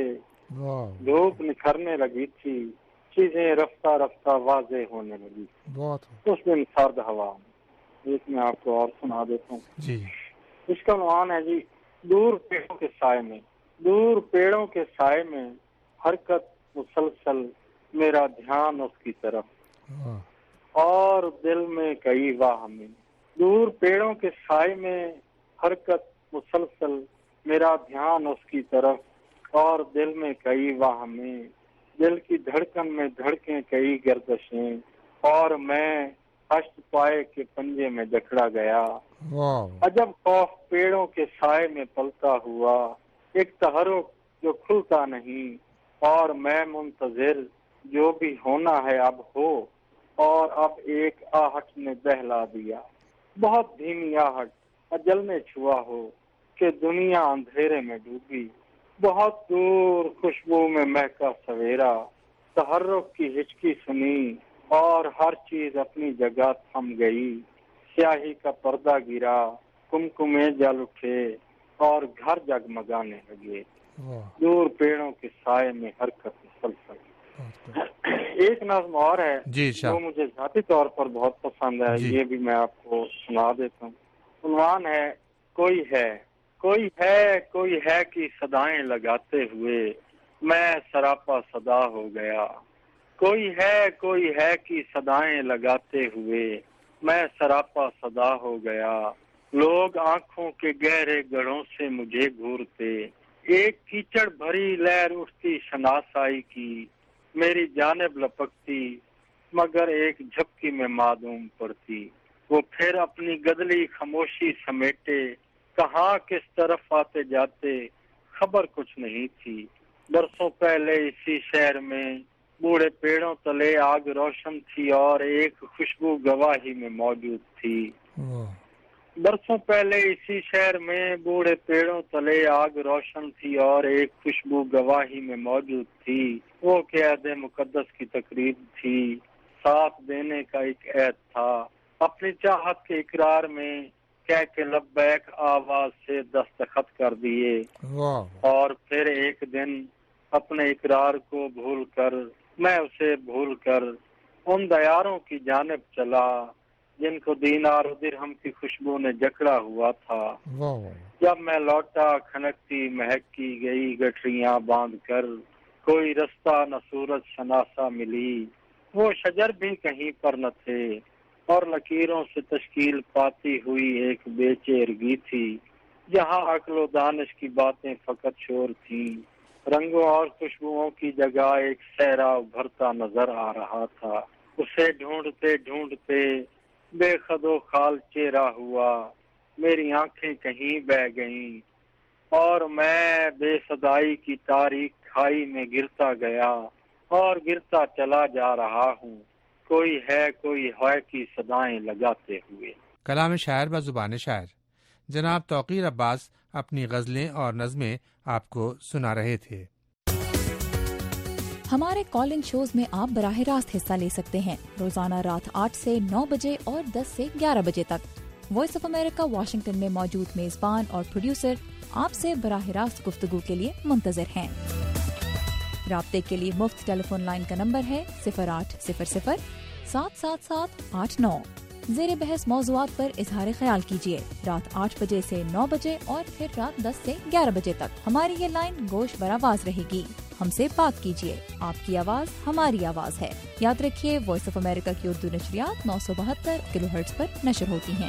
دھوپ نکھرنے لگی تھی، چیزیں رفتہ رفتہ واضح ہونے لگی، اس دن سرد ہوا میں۔ ایک میں آپ کو اور سنا دیتا ہوں جی۔ اس کا عنوان ہے جی دور پیڑوں کے سائے میں۔ دور پیڑوں کے سائے میں حرکت مسلسل، میرا دھیان اس کی طرف، اور دل میں کئی واہمی۔ دور پیڑوں کے سائے میں حرکت مسلسل، میرا دھیان اس کی طرف، اور دل میں کئی واہمی، دل کی دھڑکن میں دھڑکیں کئی گردشیں، اور میں ہشت پائے کے پنجے میں جکڑا گیا۔ عجب خوف پیڑوں کے سائے میں پلتا ہوا، ایک تحرک جو کھلتا نہیں، اور میں منتظر جو بھی ہونا ہے اب ہو، اور اب ایک آہٹ نے بہلا دیا، بہت دھیمی آہٹ، اجل نے چھوا ہو کہ دنیا اندھیرے میں ڈوبی، بہت دور خوشبو میں مہکا سویرا، تحرک کی ہچکی سنی، اور ہر چیز اپنی جگہ تھم گئی، स्याही का पर्दा गिरा, कुमकुमे जल उठे और घर जगमगाने लगे, दूर पेड़ों के साए में हरकत मुसलसल। एक नज़्म और है जो मुझे जाती तौर पर बहुत पसंद है, ये भी मैं आपको सुना देता हूँ। उन्वान है कोई है कोई है कोई है कि सदाएं लगाते हुए मैं सरापा सदा हो गया। कोई है कोई है कि सदाएं लगाते हुए मैं सरापा सदा हो गया। लोग आंखों के गहरे गढ़ों से मुझे घूरते, एक कीचड़ भरी लहर उठती शनासाई की, मेरी जानिब लपकती मगर एक झपकी में मादूम पड़ती। वो फिर अपनी गदली खामोशी समेटे, कहाँ किस तरफ आते जाते खबर कुछ नहीं थी। बरसों पहले इसी शहर में बूढ़े पेड़ों तले आग रोशन थी और एक खुशबू गवाही में मौजूद थी। बरसों पहले इसी शहर में बूढ़े पेड़ों तले आग रोशन थी और एक खुशबू गवाही में मौजूद थी। वो क़याद मुकद्दस की तकरीब थी, साथ देने का एक ऐद था। अपनी चाहत के इकरार में कह के लब्बैक आवाज से दस्तखत कर दिए और फिर एक दिन अपने इकरार को भूल कर मैं उसे भूल कर उन दयारों की जानिब चला जिनको दीनार दिरहम की खुशबू ने जकड़ा हुआ था। जब मैं लौटा खनकती महकती गई गठरियां बांध कर, कोई रास्ता न सूरज शनासा मिली। वो शजर भी कहीं पर न थे और लकीरों से तश्कील पाती हुई एक बेचैरगी थी, जहाँ अक्ल दानिश की बातें फकत शोर थी। रंगों और खुशबुओं की जगह एक सहरा उभरता नजर आ रहा था। उसे ढूंढते ढूंढते बेखदो खाल चेहरा हुआ, मेरी आंखें कहीं बह गईं और मैं बेसदाई की तारीख खाई में गिरता गया और गिरता चला जा रहा हूँ। कोई है कोई है की सदाएं लगाते हुए। कलाम शायर व जुबान शायर जनाब तौकीर अब्बास अपनी गजलें और नज़में आपको सुना रहे थे। हमारे कॉल इन शोज में आप बराह रास्त हिस्सा ले सकते हैं रोजाना रात आठ से नौ बजे और दस से ग्यारह बजे तक। वॉइस ऑफ अमेरिका वाशिंगटन में मौजूद मेजबान और प्रोड्यूसर आपसे बराह रास्त गुफ्तगू के लिए मुंतजर हैं। राब्ते के लिए मुफ्त टेलीफोन लाइन का नंबर है सिफर आठ सिफर सिफर सात सात सात आठ नौ। ज़ेरे बहस मौज़ूआत पर इजहार ख्याल कीजिए रात आठ बजे से नौ बजे और फिर रात दस से ग्यारह बजे तक। हमारी ये लाइन गोश बर आवाज रहेगी। हमसे बात कीजिए, आपकी आवाज हमारी आवाज है। याद रखिए, वॉइस ऑफ अमेरिका की उर्दू नशरियात नौ सौ बहत्तर किलोहर्ट्ज़ पर नशर होती हैं।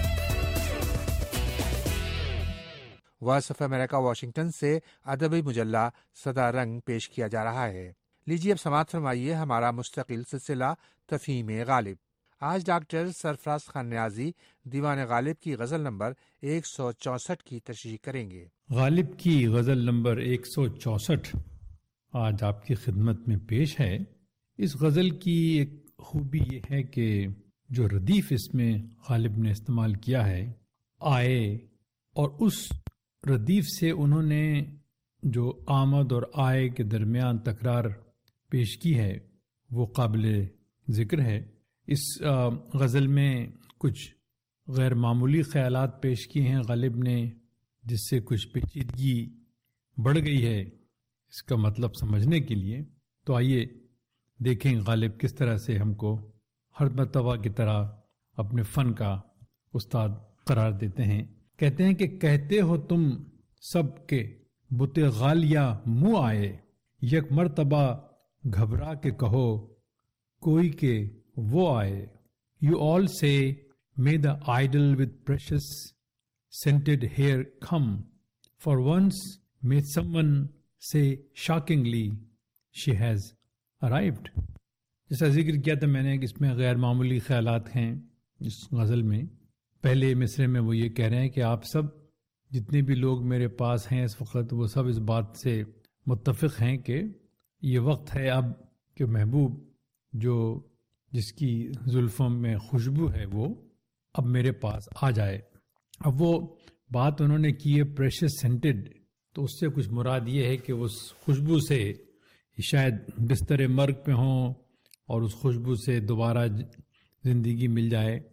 वॉइस ऑफ अमेरिका वाशिंगटन से अदबी मुजल्ला सदा रंग पेश किया जा रहा है। लीजिए अब समाअत फरमाइए हमारा मुस्तकिल सिलसिला तफहीम गालिब। आज डॉक्टर सरफराज खान न्याजी दीवान गालिब की गजल नंबर एक सौ चौसठ की तशरीह करेंगे। गालिब की गजल नंबर एक सौ चौसठ आज आपकी खिदमत में पेश है। इस गजल की एक खूबी ये है कि जो रदीफ इसमें गालिब ने इस्तेमाल किया है, आए और उस रदीफ से उन्होंने जो आमद और आए के दरमियान तकरार पेश की है वो काबिल ज़िक्र है। इस गज़ल में कुछ गैर मामूली ख्यालात पेश किए हैं गालिब ने, जिससे कुछ पेचीदगी बढ़ गई है। इसका मतलब समझने के लिए तो आइए देखें गालिब किस तरह से हमको हर मर्तबा की तरह अपने फ़न का उस्ताद करार देते हैं। कहते हैं कि कहते हो तुम सब के बुते गालिया मुँह आए, यक मर्तबा घबरा के कहो कोई के वो आए। You all say may the idol with precious scented hair come, for once may someone say shockingly she has arrived. जैसा जिक्र किया था मैंने कि इसमें गैर मामूली ख्यालात हैं इस गज़ल में। पहले मिसरे में वो ये कह रहे हैं कि आप सब जितने भी लोग मेरे पास हैं इस वक्त, वो सब इस बात से मुत्तफ़िक़ हैं कि ये वक्त है अब कि महबूब जो जिसकी जुल्फ़ों में खुशबू है वो अब मेरे पास आ जाए। अब वो बात उन्होंने की है प्रेशियस सेंटेड, तो उससे कुछ मुराद ये है कि उस खुशबू से शायद बिस्तर मर्ग पे हों और उस खुशबू से दोबारा ज़िंदगी मिल जाए।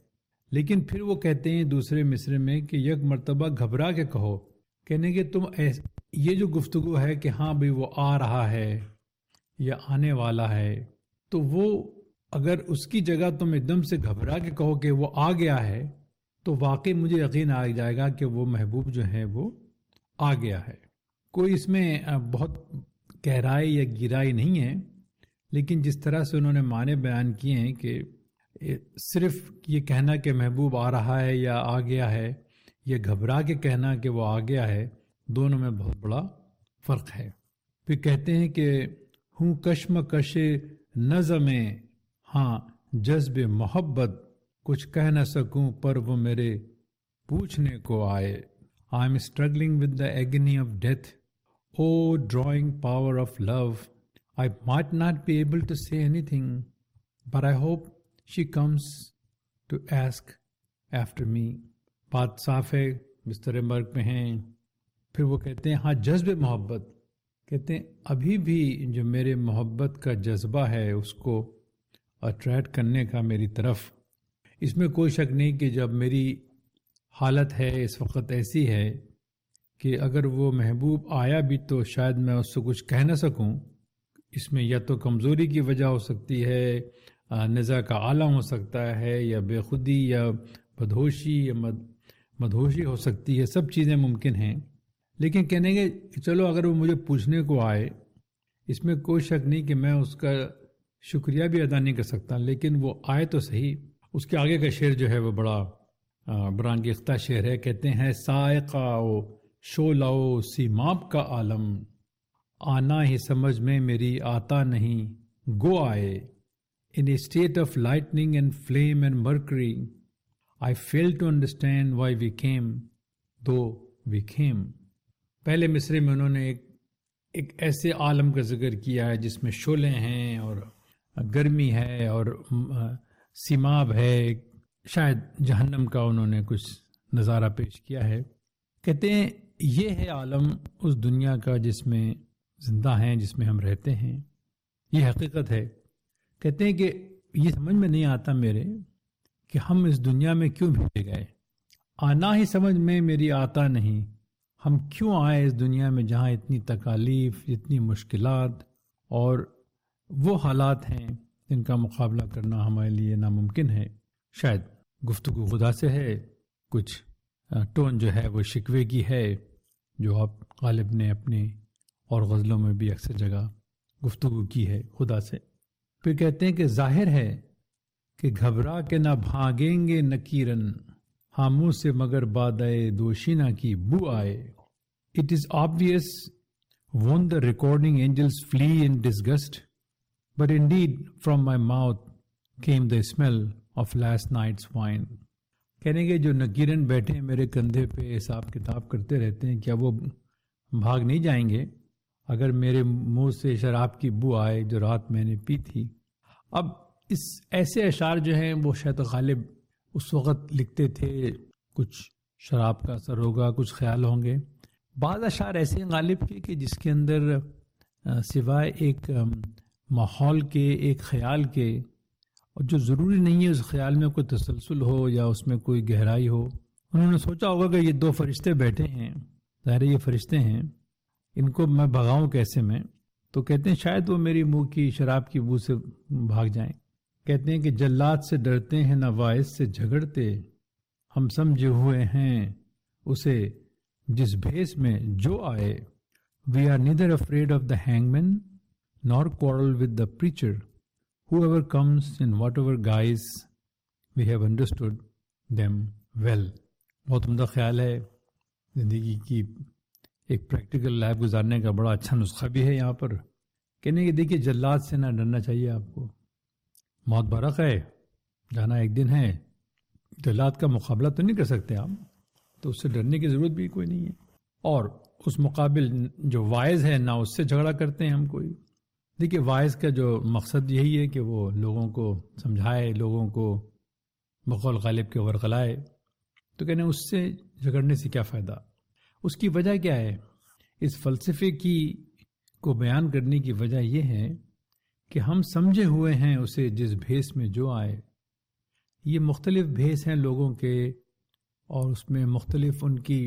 لیکن پھر وہ کہتے ہیں دوسرے مصرے میں کہ یک مرتبہ گھبرا کے کہو، کہنے کہ تم ایس یہ جو گفتگو ہے کہ ہاں بھئی وہ آ رہا ہے یا آنے والا ہے، تو وہ اگر اس کی جگہ تم ایک دم سے گھبرا کے کہو کہ وہ آ گیا ہے تو واقعی مجھے یقین آ جائے گا کہ وہ محبوب جو ہے وہ آ گیا ہے۔ کوئی اس میں بہت گہرائی یا گہرائی نہیں ہے، لیکن جس طرح سے انہوں نے معنی بیان کیے ہیں کہ صرف یہ کہنا کہ محبوب آ رہا ہے یا آ گیا ہے، یہ گھبرا کے کہنا کہ وہ آ گیا ہے، دونوں میں بہت بڑا فرق ہے۔ پھر کہتے ہیں کہ ہوں کشم کش نظم ہاں جذب محبت، کچھ کہہ نہ سکوں پر وہ میرے پوچھنے کو آئے۔ I am struggling with the agony of death, O drawing power of love, I might not be able to say anything but I hope she comes to ask after me. بات صاف ہے، بستر مرگ پہ ہیں۔ پھر وہ کہتے ہیں ہاں جذب محبت، کہتے ہیں ابھی بھی جو میرے محبت کا جذبہ ہے اس کو اٹریکٹ کرنے کا میری طرف، اس میں کوئی شک نہیں کہ جب میری حالت ہے اس وقت ایسی ہے کہ اگر وہ محبوب آیا بھی تو شاید میں اس سے کچھ کہہ نہ سکوں، اس میں یا تو کمزوری کی وجہ ہو سکتی ہے، نزا کا عالم ہو سکتا ہے، یا بے خودی یا بدہوشی یا مد مدہوشی ہو سکتی ہے، سب چیزیں ممکن ہیں۔ لیکن کہنے گے کہ چلو اگر وہ مجھے پوچھنے کو آئے، اس میں کوئی شک نہیں کہ میں اس کا شکریہ بھی ادا نہیں کر سکتا، لیکن وہ آئے تو صحیح۔ اس کے آگے کا شعر جو ہے وہ بڑا برانگیختہ شعر ہے، کہتے ہیں سائقہ و شعلہ و سیماب کا عالم، آنا ہی سمجھ میں میری آتا نہیں گو آئے، in a state of lightning and flame and mercury, I fail to understand why we came, though we came۔ پہلے مصرے میں انہوں نے ایک ایک ایسے عالم کا ذکر کیا ہے جس میں شعلے ہیں اور گرمی ہے اور سیماب ہے، شاید جہنم کا انہوں نے کچھ نظارہ پیش کیا ہے۔ کہتے ہیں یہ ہے عالم اس دنیا کا جس میں زندہ ہیں، جس میں ہم رہتے ہیں، یہ حقیقت ہے۔ کہتے ہیں کہ یہ سمجھ میں نہیں آتا میرے کہ ہم اس دنیا میں کیوں بھیجے گئے، آنا ہی سمجھ میں میری آتا نہیں، ہم کیوں آئے اس دنیا میں جہاں اتنی تکالیف، اتنی مشکلات اور وہ حالات ہیں جن کا مقابلہ کرنا ہمارے لیے ناممکن ہے۔ شاید گفتگو خدا سے ہے، کچھ ٹون جو ہے وہ شکوے کی ہے جو اب غالب نے اپنی اور غزلوں میں بھی اکثر جگہ گفتگو کی ہے خدا سے۔ پھر کہتے ہیں کہ ظاہر ہے کہ گھبرا کے نہ بھاگیں گے نکیرن، ہاں منہ سے مگر بادئے دوشینہ کی بو آئے۔ It is obvious won't the recording angels flee in disgust, but indeed from my mouth came the smell of last night's wine۔ کہنے کے جو نکیرن بیٹھے میرے کندھے پہ حساب کتاب کرتے رہتے ہیں، کیا وہ بھاگ نہیں جائیں گے اگر میرے منہ سے شراب کی بو آئے جو رات میں نے پی تھی۔ اب اس ایسے اشعار جو ہیں وہ شاید غالب اس وقت لکھتے تھے، کچھ شراب کا اثر ہوگا، کچھ خیال ہوں گے۔ بعض اشعار ایسے ہیں غالب کے کہ جس کے اندر سوائے ایک ماحول کے، ایک خیال کے، اور جو ضروری نہیں ہے اس خیال میں کوئی تسلسل ہو یا اس میں کوئی گہرائی ہو، انہوں نے سوچا ہوگا کہ یہ دو فرشتے بیٹھے ہیں، ظاہر یہ فرشتے ہیں، ان کو میں بھگاؤں کیسے میں؟ تو کہتے ہیں شاید وہ میری منہ کی شراب کی بو سے بھاگ جائیں۔ کہتے ہیں کہ جلات سے ڈرتے ہیں نہ واعظ سے جھگڑتے، ہم سمجھے ہوئے ہیں اسے جس بھیس میں جو آئے۔ We are neither afraid of the hangman nor quarrel with the preacher, whoever comes in whatever guise we have understood them well۔ بہت عمدہ خیال ہے، زندگی کی ایک پریکٹیکل لائف گزارنے کا بڑا اچھا نسخہ بھی ہے یہاں پر۔ کہنے کہ دیکھیے جلات سے نہ ڈرنا چاہیے آپ کو، موت برق ہے، جانا ایک دن ہے، جلات کا مقابلہ تو نہیں کر سکتے آپ، تو اس سے ڈرنے کی ضرورت بھی کوئی نہیں ہے۔ اور اس مقابل جو واعظ ہے نہ اس سے جھگڑا کرتے ہیں ہم کوئی۔ دیکھیے واعظ کا جو مقصد یہی ہے کہ وہ لوگوں کو سمجھائے، لوگوں کو بقول غالب کے ورغلائے، تو کہنے اس سے جھگڑنے سے کیا فائدہ؟ اس کی وجہ کیا ہے؟ اس فلسفے کی کو بیان کرنے کی وجہ یہ ہے کہ ہم سمجھے ہوئے ہیں اسے جس بھیس میں جو آئے۔ یہ مختلف بھیس ہیں لوگوں کے، اور اس میں مختلف ان کی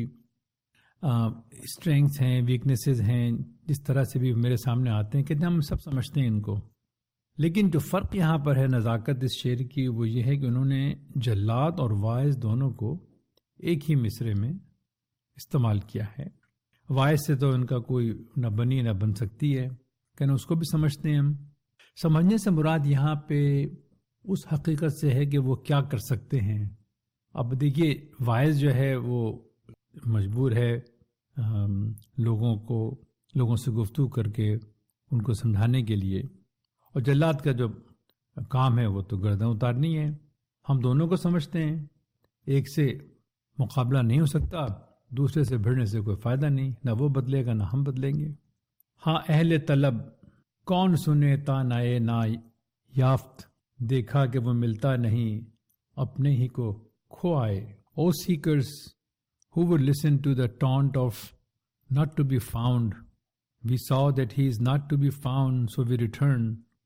اسٹرینگس ہیں، ویکنیسز ہیں، جس طرح سے بھی میرے سامنے آتے ہیں، کہتے ہیں ہم سب سمجھتے ہیں ان کو. لیکن جو فرق یہاں پر ہے نزاکت اس شعر کی، وہ یہ ہے کہ انہوں نے جلاد اور واعظ دونوں کو ایک ہی مصرے میں استعمال کیا ہے. واعظ سے تو ان کا کوئی نہ بنی نہ بن سکتی ہے، کہنا اس کو بھی سمجھتے ہیں ہم. سمجھنے سے مراد یہاں پہ اس حقیقت سے ہے کہ وہ کیا کر سکتے ہیں. اب دیکھیے واعظ جو ہے وہ مجبور ہے لوگوں کو لوگوں سے گفتگو کر کے ان کو سمجھانے کے لیے، اور جلاد کا جو کام ہے وہ تو گردن اتارنی ہے. ہم دونوں کو سمجھتے ہیں، ایک سے مقابلہ نہیں ہو سکتا، دوسرے سے بھیڑنے سے کوئی فائدہ نہیں، نہ وہ بدلے گا نہ ہم بدلیں گے. ہاں اہل طلب کون سنے تا نائے نا یافت، دیکھا کہ وہ ملتا نہیں اپنے ہی کو کھو آئے. O seekers who would listen to the taunt of not to be found, we saw that he is not to be found, so we return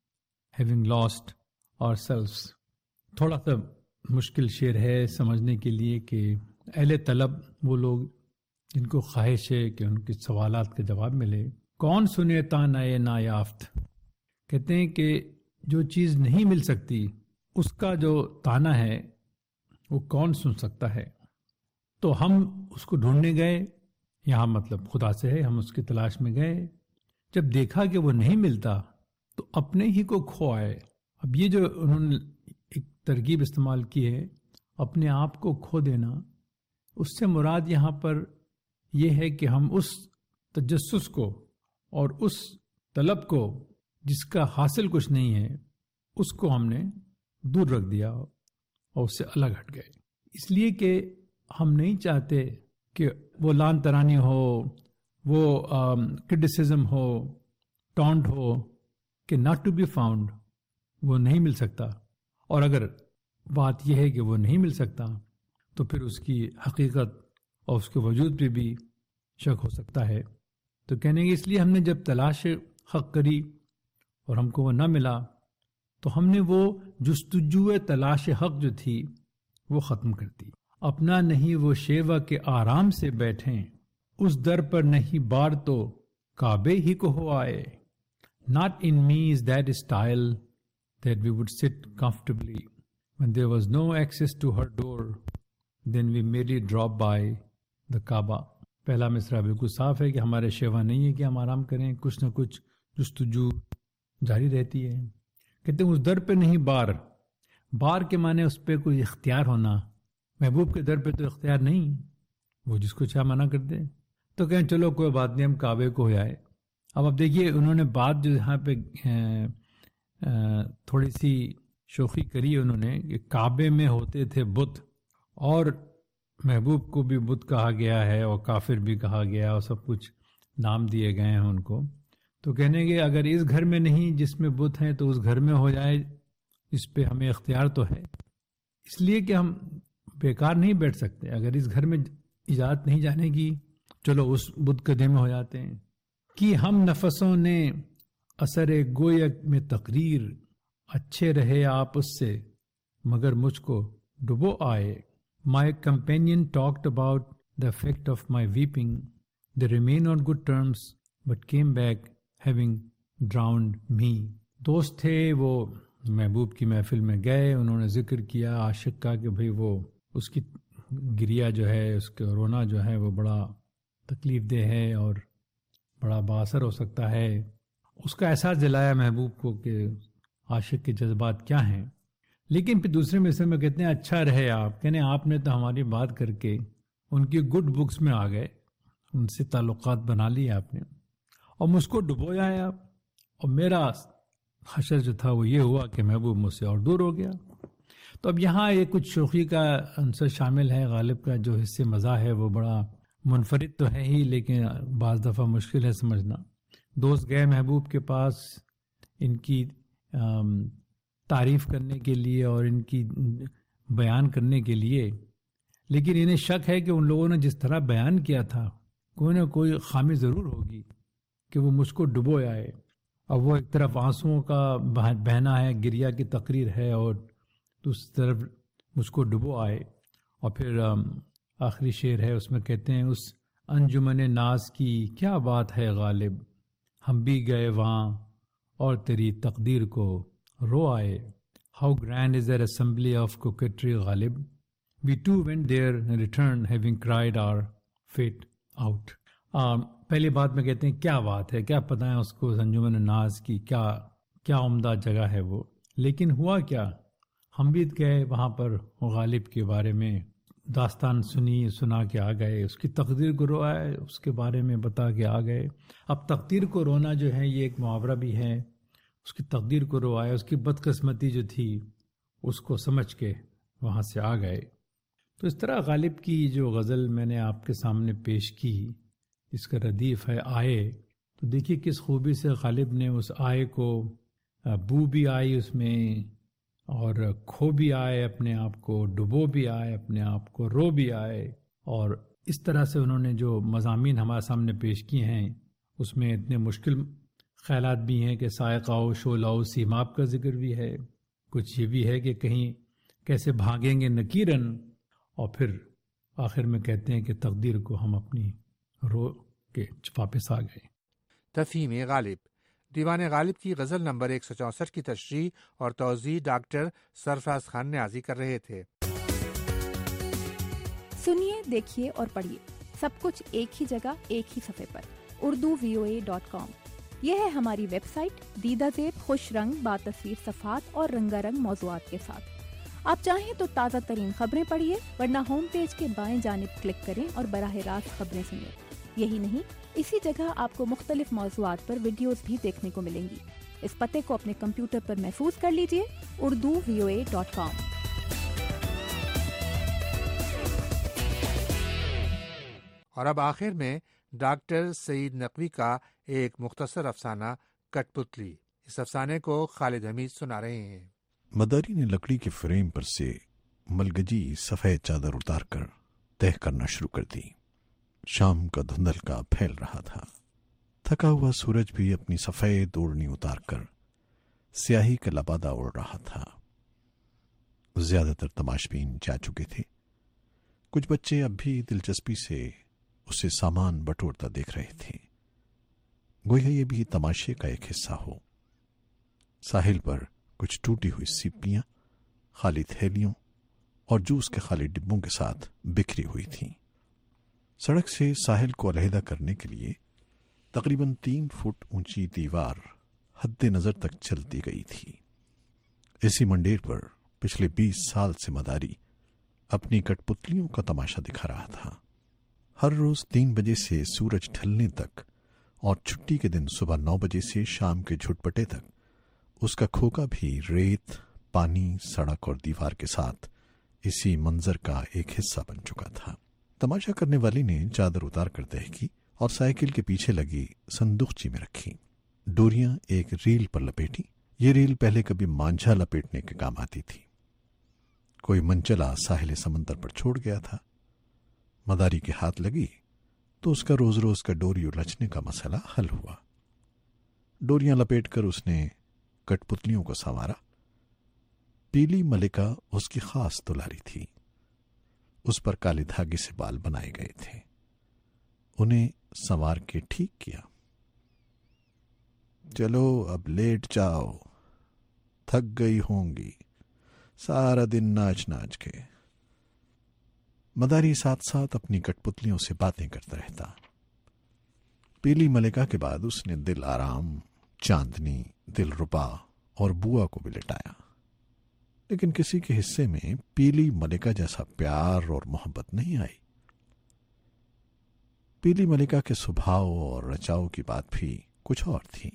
having lost ourselves. تھوڑا سا مشکل شعر ہے سمجھنے کے لیے کہ اہل طلب وہ لوگ جن کو خواہش ہے کہ ان کے سوالات کا جواب ملے. کون سنے تا نئے نایافت، کہتے ہیں کہ جو چیز نہیں مل سکتی اس کا جو تانا ہے وہ کون سن سکتا ہے. تو ہم اس کو ڈھونڈنے گئے، یہاں مطلب خدا سے ہے، ہم اس کی تلاش میں گئے. جب دیکھا کہ وہ نہیں ملتا تو اپنے ہی کو کھو آئے. اب یہ جو انہوں نے ایک ترکیب استعمال کی ہے، اپنے آپ کو کھو دینا، اس سے مراد یہاں پر یہ ہے کہ ہم اس تجسس کو اور اس طلب کو جس کا حاصل کچھ نہیں ہے اس کو ہم نے دور رکھ دیا اور اس سے الگ ہٹ گئے. اس لیے کہ ہم نہیں چاہتے کہ وہ لان ترانی ہو، وہ کرٹیسزم ہو، ٹونٹ ہو، کہ ناٹ ٹو بی فاؤنڈ، وہ نہیں مل سکتا. اور اگر بات یہ ہے کہ وہ نہیں مل سکتا تو پھر اس کی حقیقت اور اس کے وجود پہ بھی شک ہو سکتا ہے. تو کہنے گے اس لیے ہم نے جب تلاش حق کری اور ہم کو وہ نہ ملا تو ہم نے وہ جستجو تلاش حق جو تھی وہ ختم کر دی. اپنا نہیں وہ شیوا کے آرام سے بیٹھیں، اس در پر نہیں بار تو کعبے ہی کو ہو آئے. Not in me is that style that we would sit comfortably. When there was no access to her door, then we merely drop by the Kaaba. پہلا مصرع بالکل صاف ہے کہ ہمارے شیوا نہیں ہے کہ ہم آرام کریں، کچھ نہ کچھ جستجو جاری رہتی ہے. کہتے ہیں اس در پہ نہیں بار، بار کے معنی اس پہ کوئی اختیار ہونا. محبوب کے در پہ تو اختیار نہیں، وہ جس کو چاہ منع کر دے. تو کہیں چلو کوئی بات نہیں، ہم کعبے کو ہو جائے. اب اب دیکھیے انہوں نے بات جو یہاں پہ تھوڑی سی شوخی کری انہوں نے کہ کعبے میں ہوتے تھے بت، اور محبوب کو بھی بت کہا گیا ہے اور کافر بھی کہا گیا اور سب کچھ نام دیے گئے ہیں ان کو. تو کہنے کہ اگر اس گھر میں نہیں جس میں بت ہیں تو اس گھر میں ہو جائے، اس پہ ہمیں اختیار تو ہے. اس لیے کہ ہم بیکار نہیں بیٹھ سکتے. اگر اس گھر میں اجازت نہیں جانے کی، چلو اس بت قدے میں ہو جاتے ہیں. کہ ہم نفسوں نے اثر گویک میں تقریر، اچھے رہے آپ اس سے مگر مجھ کو ڈبو آئے. My companion talked about the effect of my weeping. They remained on good terms but came back having drowned me. دوست تھے وہ محبوب کی محفل میں گئے، انہوں نے ذکر کیا عاشق کا کہ بھئی وہ اس کی گریہ جو ہے، اس کا رونا جو ہے وہ بڑا تکلیف دہ ہے اور بڑا باثر ہو سکتا ہے. اس کا احساس دلایا محبوب کو کہ عاشق کے جذبات کیا ہیں. لیکن پھر دوسرے مصرے میں کہتے ہیں اچھا رہے آپ، کہنے آپ نے تو ہماری بات کر کے ان کی گڈ بکس میں آ گئے، ان سے تعلقات بنا لیے آپ نے، اور مجھ کو ڈبویا ہے آپ، اور میرا حشر جو تھا وہ یہ ہوا کہ محبوب مجھ سے اور دور ہو گیا. تو اب یہاں یہ کچھ شوخی کا عنصر شامل ہے. غالب کا جو حصے مزاح ہے وہ بڑا منفرد تو ہے ہی، لیکن بعض دفعہ مشکل ہے سمجھنا. دوست گئے محبوب کے پاس ان کی تعریف کرنے کے لیے اور ان کی بیان کرنے کے لیے، لیکن انہیں شک ہے کہ ان لوگوں نے جس طرح بیان کیا تھا کوئی نہ کوئی خامی ضرور ہوگی کہ وہ مجھ کو ڈبویا ہے. اب وہ ایک طرف آنسوؤں کا بہنا ہے، گریہ کی تقریر ہے، اور دوسری طرف مجھ کو ڈبو آئے. اور پھر آخری شعر ہے، اس میں کہتے ہیں اس انجمن ناز کی کیا بات ہے غالب، ہم بھی گئے وہاں اور تیری تقدیر کو رو آئے. How grand is their assembly of coquetry Ghalib, we too went there return having cried our fate out. پہلی بات میں کہتے ہیں کیا بات ہے، کیا پتہ ہے اس کو انجمن ناز کی کیا کیا عمدہ جگہ ہے وہ. لیکن ہوا کیا، ہم بھی گئے وہاں پر، غالب کے بارے میں داستان سنی، سنا کے آ گئے، اس کی تقدیر کو رویا، اس کے بارے میں بتا کے آ گئے. اب تقدیر کو رونا جو ہے یہ ایک محاورہ بھی ہے، اس کی تقدیر کو رویا، اس کی بدقسمتی جو تھی اس کو سمجھ کے وہاں سے آ گئے. تو اس طرح غالب کی جو غزل میں نے آپ کے سامنے پیش کی، اس کا ردیف ہے آئے، تو دیکھیے کس خوبی سے غالب نے اس آئے کو، بو بھی آئی اس میں، اور کھو بھی آئے اپنے آپ کو، ڈبو بھی آئے اپنے آپ کو، رو بھی آئے. اور اس طرح سے انہوں نے جو مضامین ہمارے سامنے پیش کیے ہیں اس میں اتنے مشکل خیالات بھی ہیں کہ سائقاؤ شولاؤ سیماب کا ذکر بھی ہے، کچھ یہ بھی ہے کہ کہیں کیسے بھاگیں گے نکیرن، اور پھر آخر میں کہتے ہیں کہ تقدیر کو ہم اپنی رو کے واپس آ گئے. تفہیم غالب، دیوان غالب کی غزل نمبر ایک سو چونسٹھ کی تشریح اور توضیح ڈاکٹر سرفراز خان نیازی کر رہے تھے. سنیے، دیکھیے اور پڑھیے سب کچھ ایک ہی جگہ ایک ہی صفحے پر، اردو وی او اے ڈاٹ کام. یہ ہے ہماری ویب سائٹ دیدہ زیب خوش رنگ با تصویر صفحات اور رنگا رنگ موضوعات کے ساتھ. آپ چاہیں تو تازہ ترین خبریں پڑھیے، ورنہ ہوم پیج کے بائیں جانب کلک کریں اور براہ راست خبریں سنیں. یہی نہیں، اسی جگہ آپ کو مختلف موضوعات پر ویڈیوز بھی دیکھنے کو ملیں گی. اس پتے کو اپنے کمپیوٹر پر محفوظ کر لیجئے، اردو وی او اے ڈاٹ کام. اور اب آخر میں ڈاکٹر سعید نقوی کا ایک مختصر افسانہ کٹ پتلی. اس افسانے کو خالد حمید سنا رہے ہیں. مداری نے لکڑی کے فریم پر سے ملگجی سفید چادر اتار کر تہہ کرنا شروع کر دی. شام کا دھندل کا پھیل رہا تھا. تھکا ہوا سورج بھی اپنی سفید اوڑھنی اتار کر سیاہی کا لبادہ اوڑھ رہا تھا. زیادہ تر تماشبین جا چکے تھے. کچھ بچے اب بھی دلچسپی سے اسے سامان بٹورتا دیکھ رہے تھے، گویا یہ بھی تماشے کا ایک حصہ ہو. ساحل پر کچھ ٹوٹی ہوئی سیپیاں خالی تھیلیوں اور جوس کے خالی ڈبوں کے ساتھ بکھری ہوئی تھیں. سڑک سے ساحل کو علیحدہ کرنے کے لیے تقریباً تین فٹ اونچی دیوار حد نظر تک چلتی گئی تھی. اسی منڈیر پر پچھلے بیس سال سے مداری اپنی کٹ پتلیوں کا تماشا دکھا رہا تھا. ہر روز تین بجے سے سورج ڈھلنے تک اور چھٹی کے دن صبح نو بجے سے شام کے جھٹپٹے تک اس کا کھوکا بھی ریت، پانی، سڑک اور دیوار کے ساتھ اسی منظر کا ایک حصہ بن چکا تھا. تماشا کرنے والی نے چادر اتار کر تہہ کی اور سائیکل کے پیچھے لگی صندوقچی میں رکھی. ڈوریاں ایک ریل پر لپیٹی. یہ ریل پہلے کبھی مانجھا لپیٹنے کے کام آتی تھی. کوئی منچلا ساحل سمندر پر چھوڑ گیا تھا. مداری کے ہاتھ لگی تو اس کا روز روز کا ڈوری الجھنے کا مسئلہ حل ہوا. ڈوریاں لپیٹ کر اس نے کٹ پتلیوں کو سنوارا. پیلی ملکہ اس کی خاص دلاری تھی. اس پر کالے دھاگے سے بال بنائے گئے تھے. انہیں سنوار کے ٹھیک کیا. چلو اب لیٹ جاؤ، تھک گئی ہوں گی سارا دن ناچ ناچ کے. مداری ساتھ ساتھ اپنی کٹ پتلیوں سے باتیں کرتا رہتا. پیلی ملکہ کے بعد اس نے دل آرام، چاندنی، دل ربا اور بوا کو بھی لٹایا. لیکن کسی کے حصے میں پیلی ملکہ جیسا پیار اور محبت نہیں آئی. پیلی ملکہ کے سبھاؤ اور رچاؤ کی بات بھی کچھ اور تھی.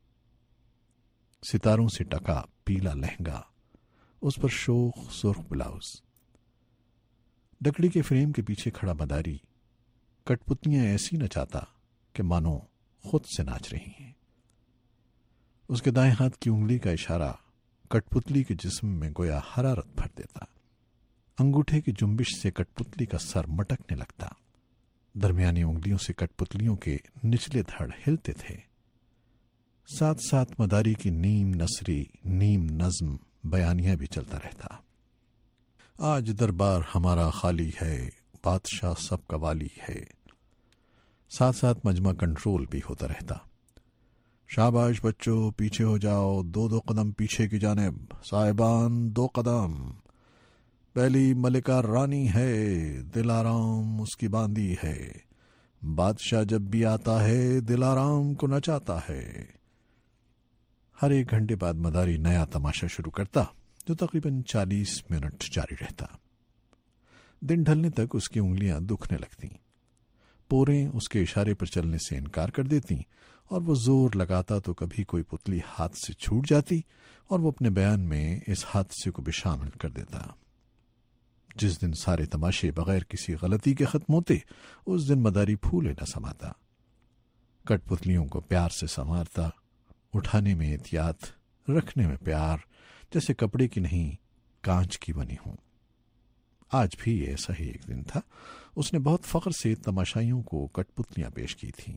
ستاروں سے ٹکا پیلا لہنگا، اس پر شوخ سرخ بلاؤز. لکڑی کے فریم کے پیچھے کھڑا مداری کٹ پتلیاں ایسی نچاتا کہ مانو خود سے ناچ رہی ہیں. اس کے دائیں ہاتھ کی انگلی کا اشارہ کٹ پتلی کے جسم میں گویا حرارت بھر دیتا. انگوٹھے کی جنبش سے کٹ پتلی کا سر مٹکنے لگتا. درمیانی انگلیوں سے کٹ پتلیوں کے نچلے دھڑ ہلتے تھے. ساتھ ساتھ مداری کی نیم نثری، نیم نظم بیانیہ بھی چلتا رہتا. آج دربار ہمارا خالی ہے، بادشاہ سب کا والی ہے۔ ساتھ ساتھ مجمع کنٹرول بھی ہوتا رہتا۔ شاباش بچوں، پیچھے ہو جاؤ، دو دو قدم پیچھے کی جانب، صاحبان دو قدم، پہلی ملکہ رانی ہے، دل آرام اس کی باندی ہے، بادشاہ جب بھی آتا ہے دل آرام کو نچاتا ہے۔ ہر ایک گھنٹے بعد مداری نیا تماشا شروع کرتا جو تقریباً چالیس منٹ جاری رہتا۔ دن ڈھلنے تک اس کی انگلیاں دکھنے لگتیں، پوریں اس کے اشارے پر چلنے سے انکار کر دیتی اور وہ زور لگاتا تو کبھی کوئی پتلی ہاتھ سے چھوٹ جاتی اور وہ اپنے بیان میں اس حادثے کو بھی شامل کر دیتا۔ جس دن سارے تماشے بغیر کسی غلطی کے ختم ہوتے اس دن مداری پھولے نہ سماتا، کٹ پتلیوں کو پیار سے سنوارتا، اٹھانے میں احتیاط، رکھنے میں پیار، جیسے کپڑے کی نہیں کانچ کی بنی ہوں۔ آج بھی ایسا ہی ایک دن تھا۔ اس نے بہت فخر سے تماشائیوں کو کٹ پتلیاں پیش کی تھیں۔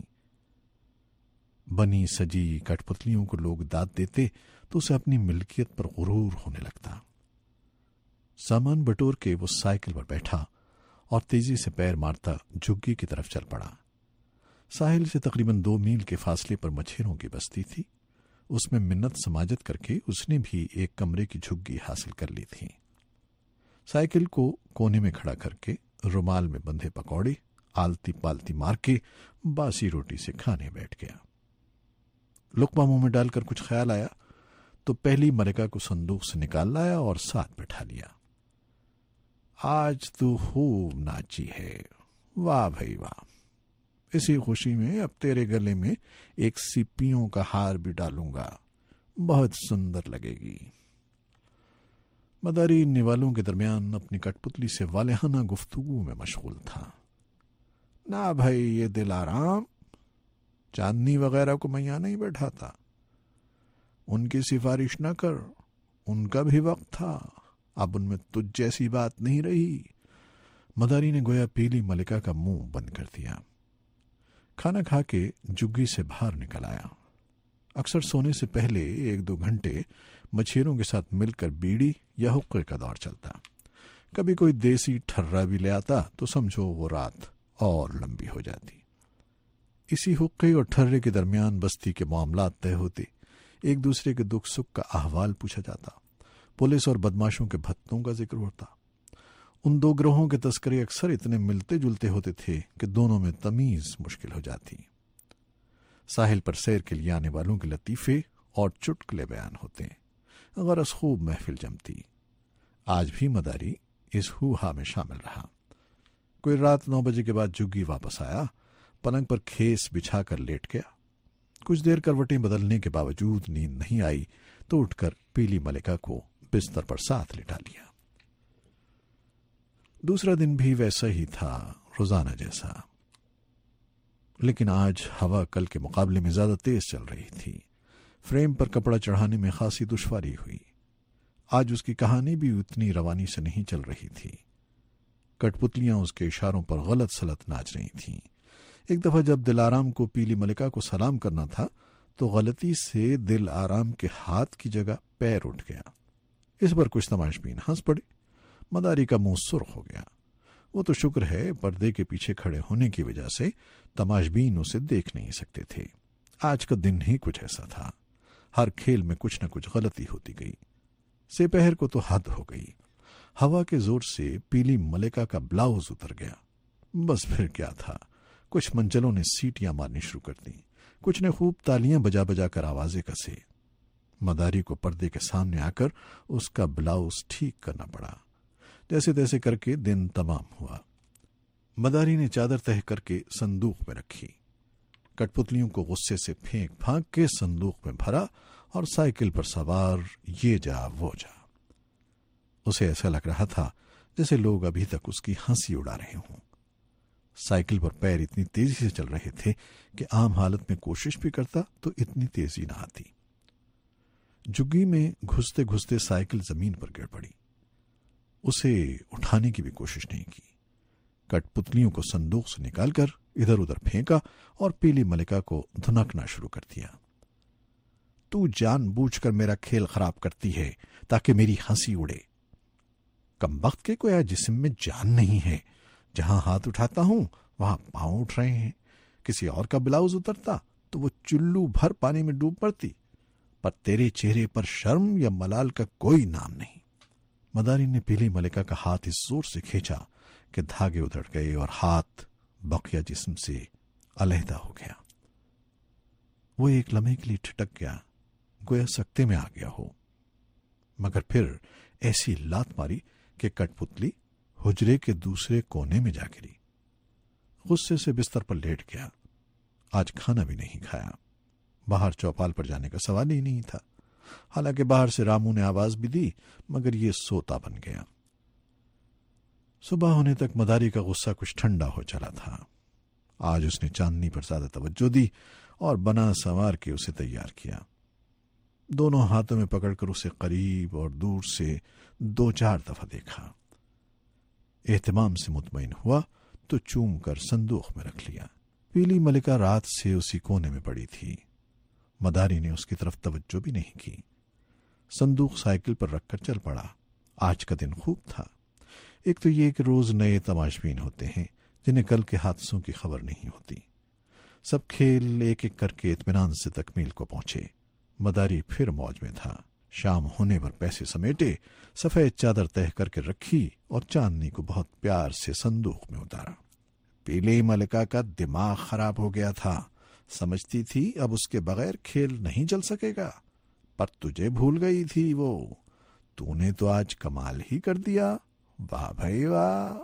بنی سجی کٹ پتلیوں کو لوگ داد دیتے تو اسے اپنی ملکیت پر غرور ہونے لگتا۔ سامان بٹور کے وہ سائیکل پر بیٹھا اور تیزی سے پیر مارتا جھگی کی طرف چل پڑا۔ ساحل سے تقریباً دو میل کے فاصلے پر مچھیروں کی بستی تھی۔ اس میں منت سماجت کر کے اس نے بھی ایک کمرے کی جھگی حاصل کر لی تھی۔ سائیکل کو کونے میں کھڑا کر کے رومال میں بندھے پکوڑے آلتی پالتی مار کے باسی روٹی سے کھانے بیٹھ گیا۔ لقمہ منہ میں ڈال کر کچھ خیال آیا تو پہلی ملکہ کو صندوق سے نکال لایا اور ساتھ بٹھا لیا۔ آج تو خوب ناچی ہے، واہ بھائی واہ، اسی خوشی میں اب تیرے گلے میں ایک سیپیوں کا ہار بھی ڈالوں گا، بہت سندر لگے گی۔ مداری نوالوں کے درمیان اپنی کٹ پتلی سے والہانہ گفتگو میں مشغول تھا۔ نہ بھائی، یہ دل آرام چاندنی وغیرہ کو میاں نہیں بیٹھاتا، ان کی سفارش نہ کر، ان کا بھی وقت تھا، اب ان میں تجھ جیسی بات نہیں رہی۔ مداری نے گویا پیلی ملکہ کا منہ بند کر دیا۔ کھانا کھا کے جگی سے باہر نکل آیا۔ اکثر سونے سے پہلے ایک دو گھنٹے مچھیروں کے ساتھ مل کر بیڑی یا حقے کا دور چلتا۔ کبھی کوئی دیسی ٹھرا بھی لے آتا تو سمجھو وہ رات اور لمبی ہو جاتی۔ اسی حقے اور ٹھرے کے درمیان بستی کے معاملات طے ہوتے، ایک دوسرے کے دکھ سکھ کا احوال پوچھا جاتا، پولیس اور بدماشوں کے بھتوں کا ذکر ہوتا۔ ان دو گروہوں کے تذکرے اکثر اتنے ملتے جلتے ہوتے تھے کہ دونوں میں تمیز مشکل ہو جاتی۔ ساحل پر سیر کے لیے آنے والوں کے لطیفے اور چٹکلے بیان ہوتے، غرض خوب محفل جمتی۔ آج بھی مداری اس ہو ہا میں شامل رہا۔ کوئی رات نو بجے کے بعد جگی واپس آیا، پلنگ پر کھیس بچھا کر لیٹ گیا۔ کچھ دیر کروٹیں بدلنے کے باوجود نیند نہیں آئی تو اٹھ کر پیلی ملکہ کو بستر پر ساتھ لٹا لیا۔ دوسرا دن بھی ویسا ہی تھا، روزانہ جیسا، لیکن آج ہوا کل کے مقابلے میں زیادہ تیز چل رہی تھی۔ فریم پر کپڑا چڑھانے میں خاصی دشواری ہوئی۔ آج اس کی کہانی بھی اتنی روانی سے نہیں چل رہی تھی۔ کٹ پتلیاں اس کے اشاروں پر غلط سلط ناچ رہی تھیں۔ ایک دفعہ جب دل آرام کو پیلی ملکہ کو سلام کرنا تھا تو غلطی سے دل آرام کے ہاتھ کی جگہ پیر اٹھ گیا۔ اس پر کچھ تماش بین ہنس پڑے۔ مداری کا منہ سرخ ہو گیا۔ وہ تو شکر ہے پردے کے پیچھے کھڑے ہونے کی وجہ سے تماش بین اسے دیکھ نہیں سکتے تھے۔ آج کا دن ہی کچھ ایسا تھا، ہر کھیل میں کچھ نہ کچھ غلطی ہوتی گئی۔ سپہر کو تو حد ہو گئی۔ ہوا کے زور سے پیلی ملکہ کا بلاؤز اتر گیا۔ بس پھر کیا تھا، کچھ منچلوں نے سیٹیاں مارنی شروع کر دیں، کچھ نے خوب تالیاں بجا بجا کر آوازیں کسے۔ مداری کو پردے کے سامنے آ کر اس کا بلاؤز ٹھیک کرنا پڑا۔ جیسے تیسے کر کے دن تمام ہوا۔ مداری نے چادر تہہ کر کے صندوق میں رکھی، کٹ پتلیوں کو غصے سے پھینک پھانک کے صندوق میں بھرا اور سائیکل پر سوار یہ جا وہ جا۔ اسے ایسا لگ رہا تھا جیسے لوگ ابھی تک اس کی ہنسی اڑا رہے ہوں۔ سائیکل پر پیر اتنی تیزی سے چل رہے تھے کہ عام حالت میں کوشش بھی کرتا تو اتنی تیزی نہ آتی۔ جگی میں گھستے گھستے سائیکل زمین پر گر پڑی۔ اسے اٹھانے کی بھی کوشش نہیں کی۔ کٹ پتلیوں کو صندوق سے نکال کر ادھر ادھر پھینکا اور پیلی ملکہ کو دھنکنا شروع کر دیا۔ تو جان بوجھ کر میرا کھیل خراب کرتی ہے تاکہ میری ہنسی اڑے۔ कमबख्त के कोई जिस्म में जान नहीं है। जहां हाथ उठाता हूं वहां पांव उठ रहे हैं। किसी और का ब्लाउज उतरता तो वो चुल्लू भर पानी में डूब पड़ती, पर तेरे चेहरे पर शर्म या मलाल का कोई नाम नहीं। मदारी ने पीली मलिका का हाथ इस जोर से खींचा कि धागे उधड़ गए और हाथ बकिया जिस्म से अलहदा हो गया। वो एक लम्हे के लिए ठिठक गया, गोया सकते में आ गया हो, मगर फिर ऐसी लात मारी कि कठपुतली हुजरे के दूसरे कोने में जा गिरी। गुस्से से बिस्तर पर लेट गया। आज खाना भी नहीं खाया। बाहर चौपाल पर जाने का सवाल ही नहीं था। हालांकि बाहर से रामू ने आवाज भी दी, मगर ये सोता बन गया। सुबह होने तक मदारी का गुस्सा कुछ ठंडा हो चला था। आज उसने चांदनी पर ज्यादा तवज्जो दी और बना संवार के उसे तैयार किया। दोनों हाथों में पकड़कर उसे करीब और दूर से दो चार दफा देखा। एहतमाम से मुतमईन हुआ तो चूम कर संदूक में रख लिया। पीली मलिका रात से उसी कोने में पड़ी थी। मदारी ने उसकी तरफ तवज्जो भी नहीं की। संदूक साइकिल पर रखकर चल पड़ा। आज का दिन खूब था। एक तो ये कि रोज नए तमाशबीन होते हैं जिन्हें कल के हादसों की खबर नहीं होती। सब खेल एक एक करके इत्मीनान से तकमील को पहुंचे। मदारी फिर मौज में था। शाम होने पर पैसे समेटे, सफेद चादर तह करके रखी और चांदनी को बहुत प्यार से संदूक में उतारा। पीली मलिका का दिमाग खराब हो गया था। समझती थी अब उसके बगैर खेल नहीं चल सकेगा, पर तुझे भूल गई थी वो। तूने तो आज कमाल ही कर दिया। वाह भाई वाह।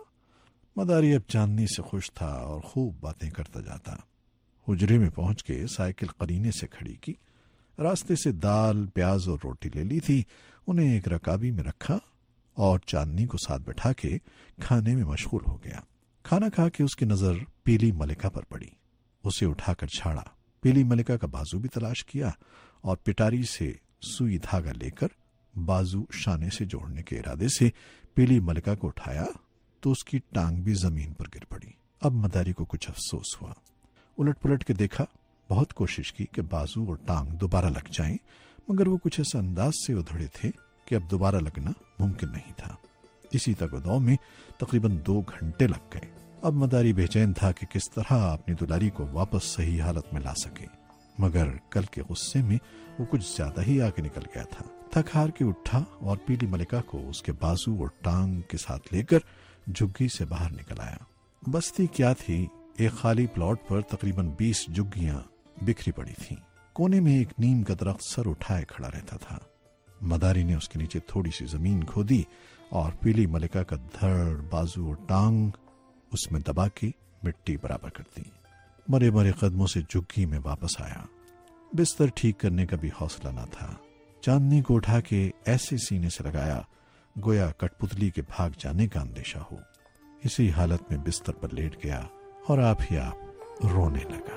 मदारी अब चांदनी से खुश था और खूब बातें करता जाता। हुजरे में पहुंच के साइकिल करीने से खड़ी की। रास्ते से दाल, प्याज और रोटी ले ली थी। उन्हें एक रकाबी में रखा और चांदनी को साथ बैठा के खाने में मशगूल हो गया। खाना खा के उसकी नजर पीली मलिका पर पड़ी। उसे उठाकर छाड़ा। पीली मलिका का बाजू भी तलाश किया और पिटारी से सुई धागा लेकर बाजू शाने से जोड़ने के इरादे से पीली मलिका को उठाया तो उसकी टांग भी जमीन पर गिर पड़ी। अब मदारी को कुछ अफसोस हुआ। उलट पुलट के देखा, बहुत कोशिश की कि बाजू और टांग दोबारा लग जाएं, मगर वो कुछ ऐसा अंदाज से उधड़े थे कि अब दोबारा लगना मुमकिन नहीं था। इसी तगदाव में तकरीबन दो घंटे लग गए। अब मदारी बेचैन था कि किस तरह अपनी दुलारी को वापस सही हालत में ला सके, मगर कल के गुस्से में वो कुछ ज्यादा ही आगे निकल गया था। थक हार के उठा और पीली मलिका को उसके बाजू और टांग के साथ लेकर झुग्गी से बाहर निकल आया। बस्ती क्या थी, एक खाली प्लॉट पर तकरीबन बीस झुग्गियां बिखरी पड़ी थीं। कोने में एक नीम का दरख्त सर उठाए खड़ा रहता था। मदारी ने उसके नीचे थोड़ी सी जमीन खोदी और पीली मलिका का धड़, बाजू और टांग उसमें दबा के मिट्टी बराबर कर दी। मरे मरे कदमों से झुग्गी में वापस आया। बिस्तर ठीक करने का भी हौसला न था। चांदनी को उठा के ऐसे सीने से लगाया गोया कठपुतली के भाग जाने का अंदेशा हो। इसी हालत में बिस्तर पर लेट गया और आप ही आप रोने लगा।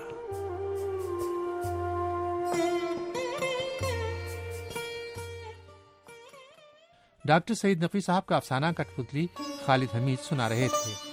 डॉक्टर सईद नकवी साहब का अफसाना कठपुतली खालिद हमीद सुना रहे थे।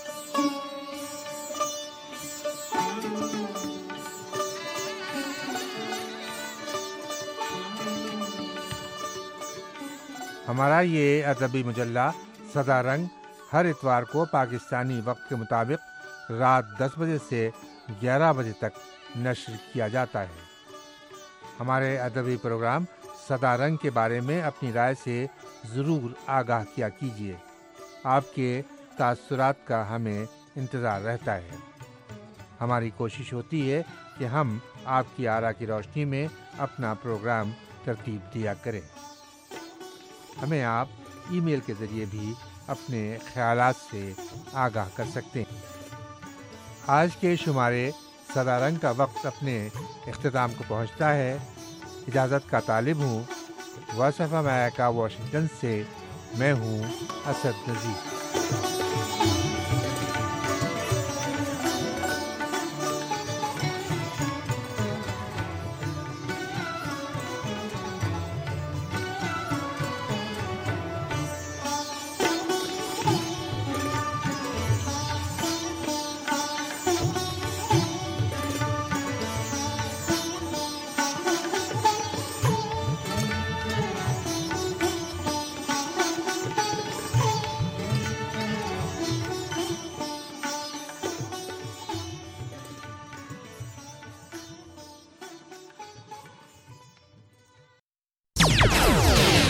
हमारा ये अदबी मुजल्ला सदा रंग हर इतवार को पाकिस्तानी वक्त के मुताबिक रात दस बजे से ग्यारह बजे तक नश्र किया जाता है। हमारे अदबी प्रोग्राम सदा रंग के बारे में अपनी राय से ज़रूर आगाह किया कीजिए। आपके तासुरात का हमें इंतज़ार रहता है। हमारी कोशिश होती है कि हम आपकी आरा की रोशनी में अपना प्रोग्राम तरतीब दिया करें। हमें आप ईमेल के ज़रिए भी अपने ख्यालात से आगाह कर सकते हैं। आज के शुमारे सदा रंग का वक्त अपने इख्तिताम को पहुंचता है। इजाज़त का तालिब हूँ। वॉइस ऑफ अमेरिका वाशिंगटन से मैं हूँ असद नज़ीर।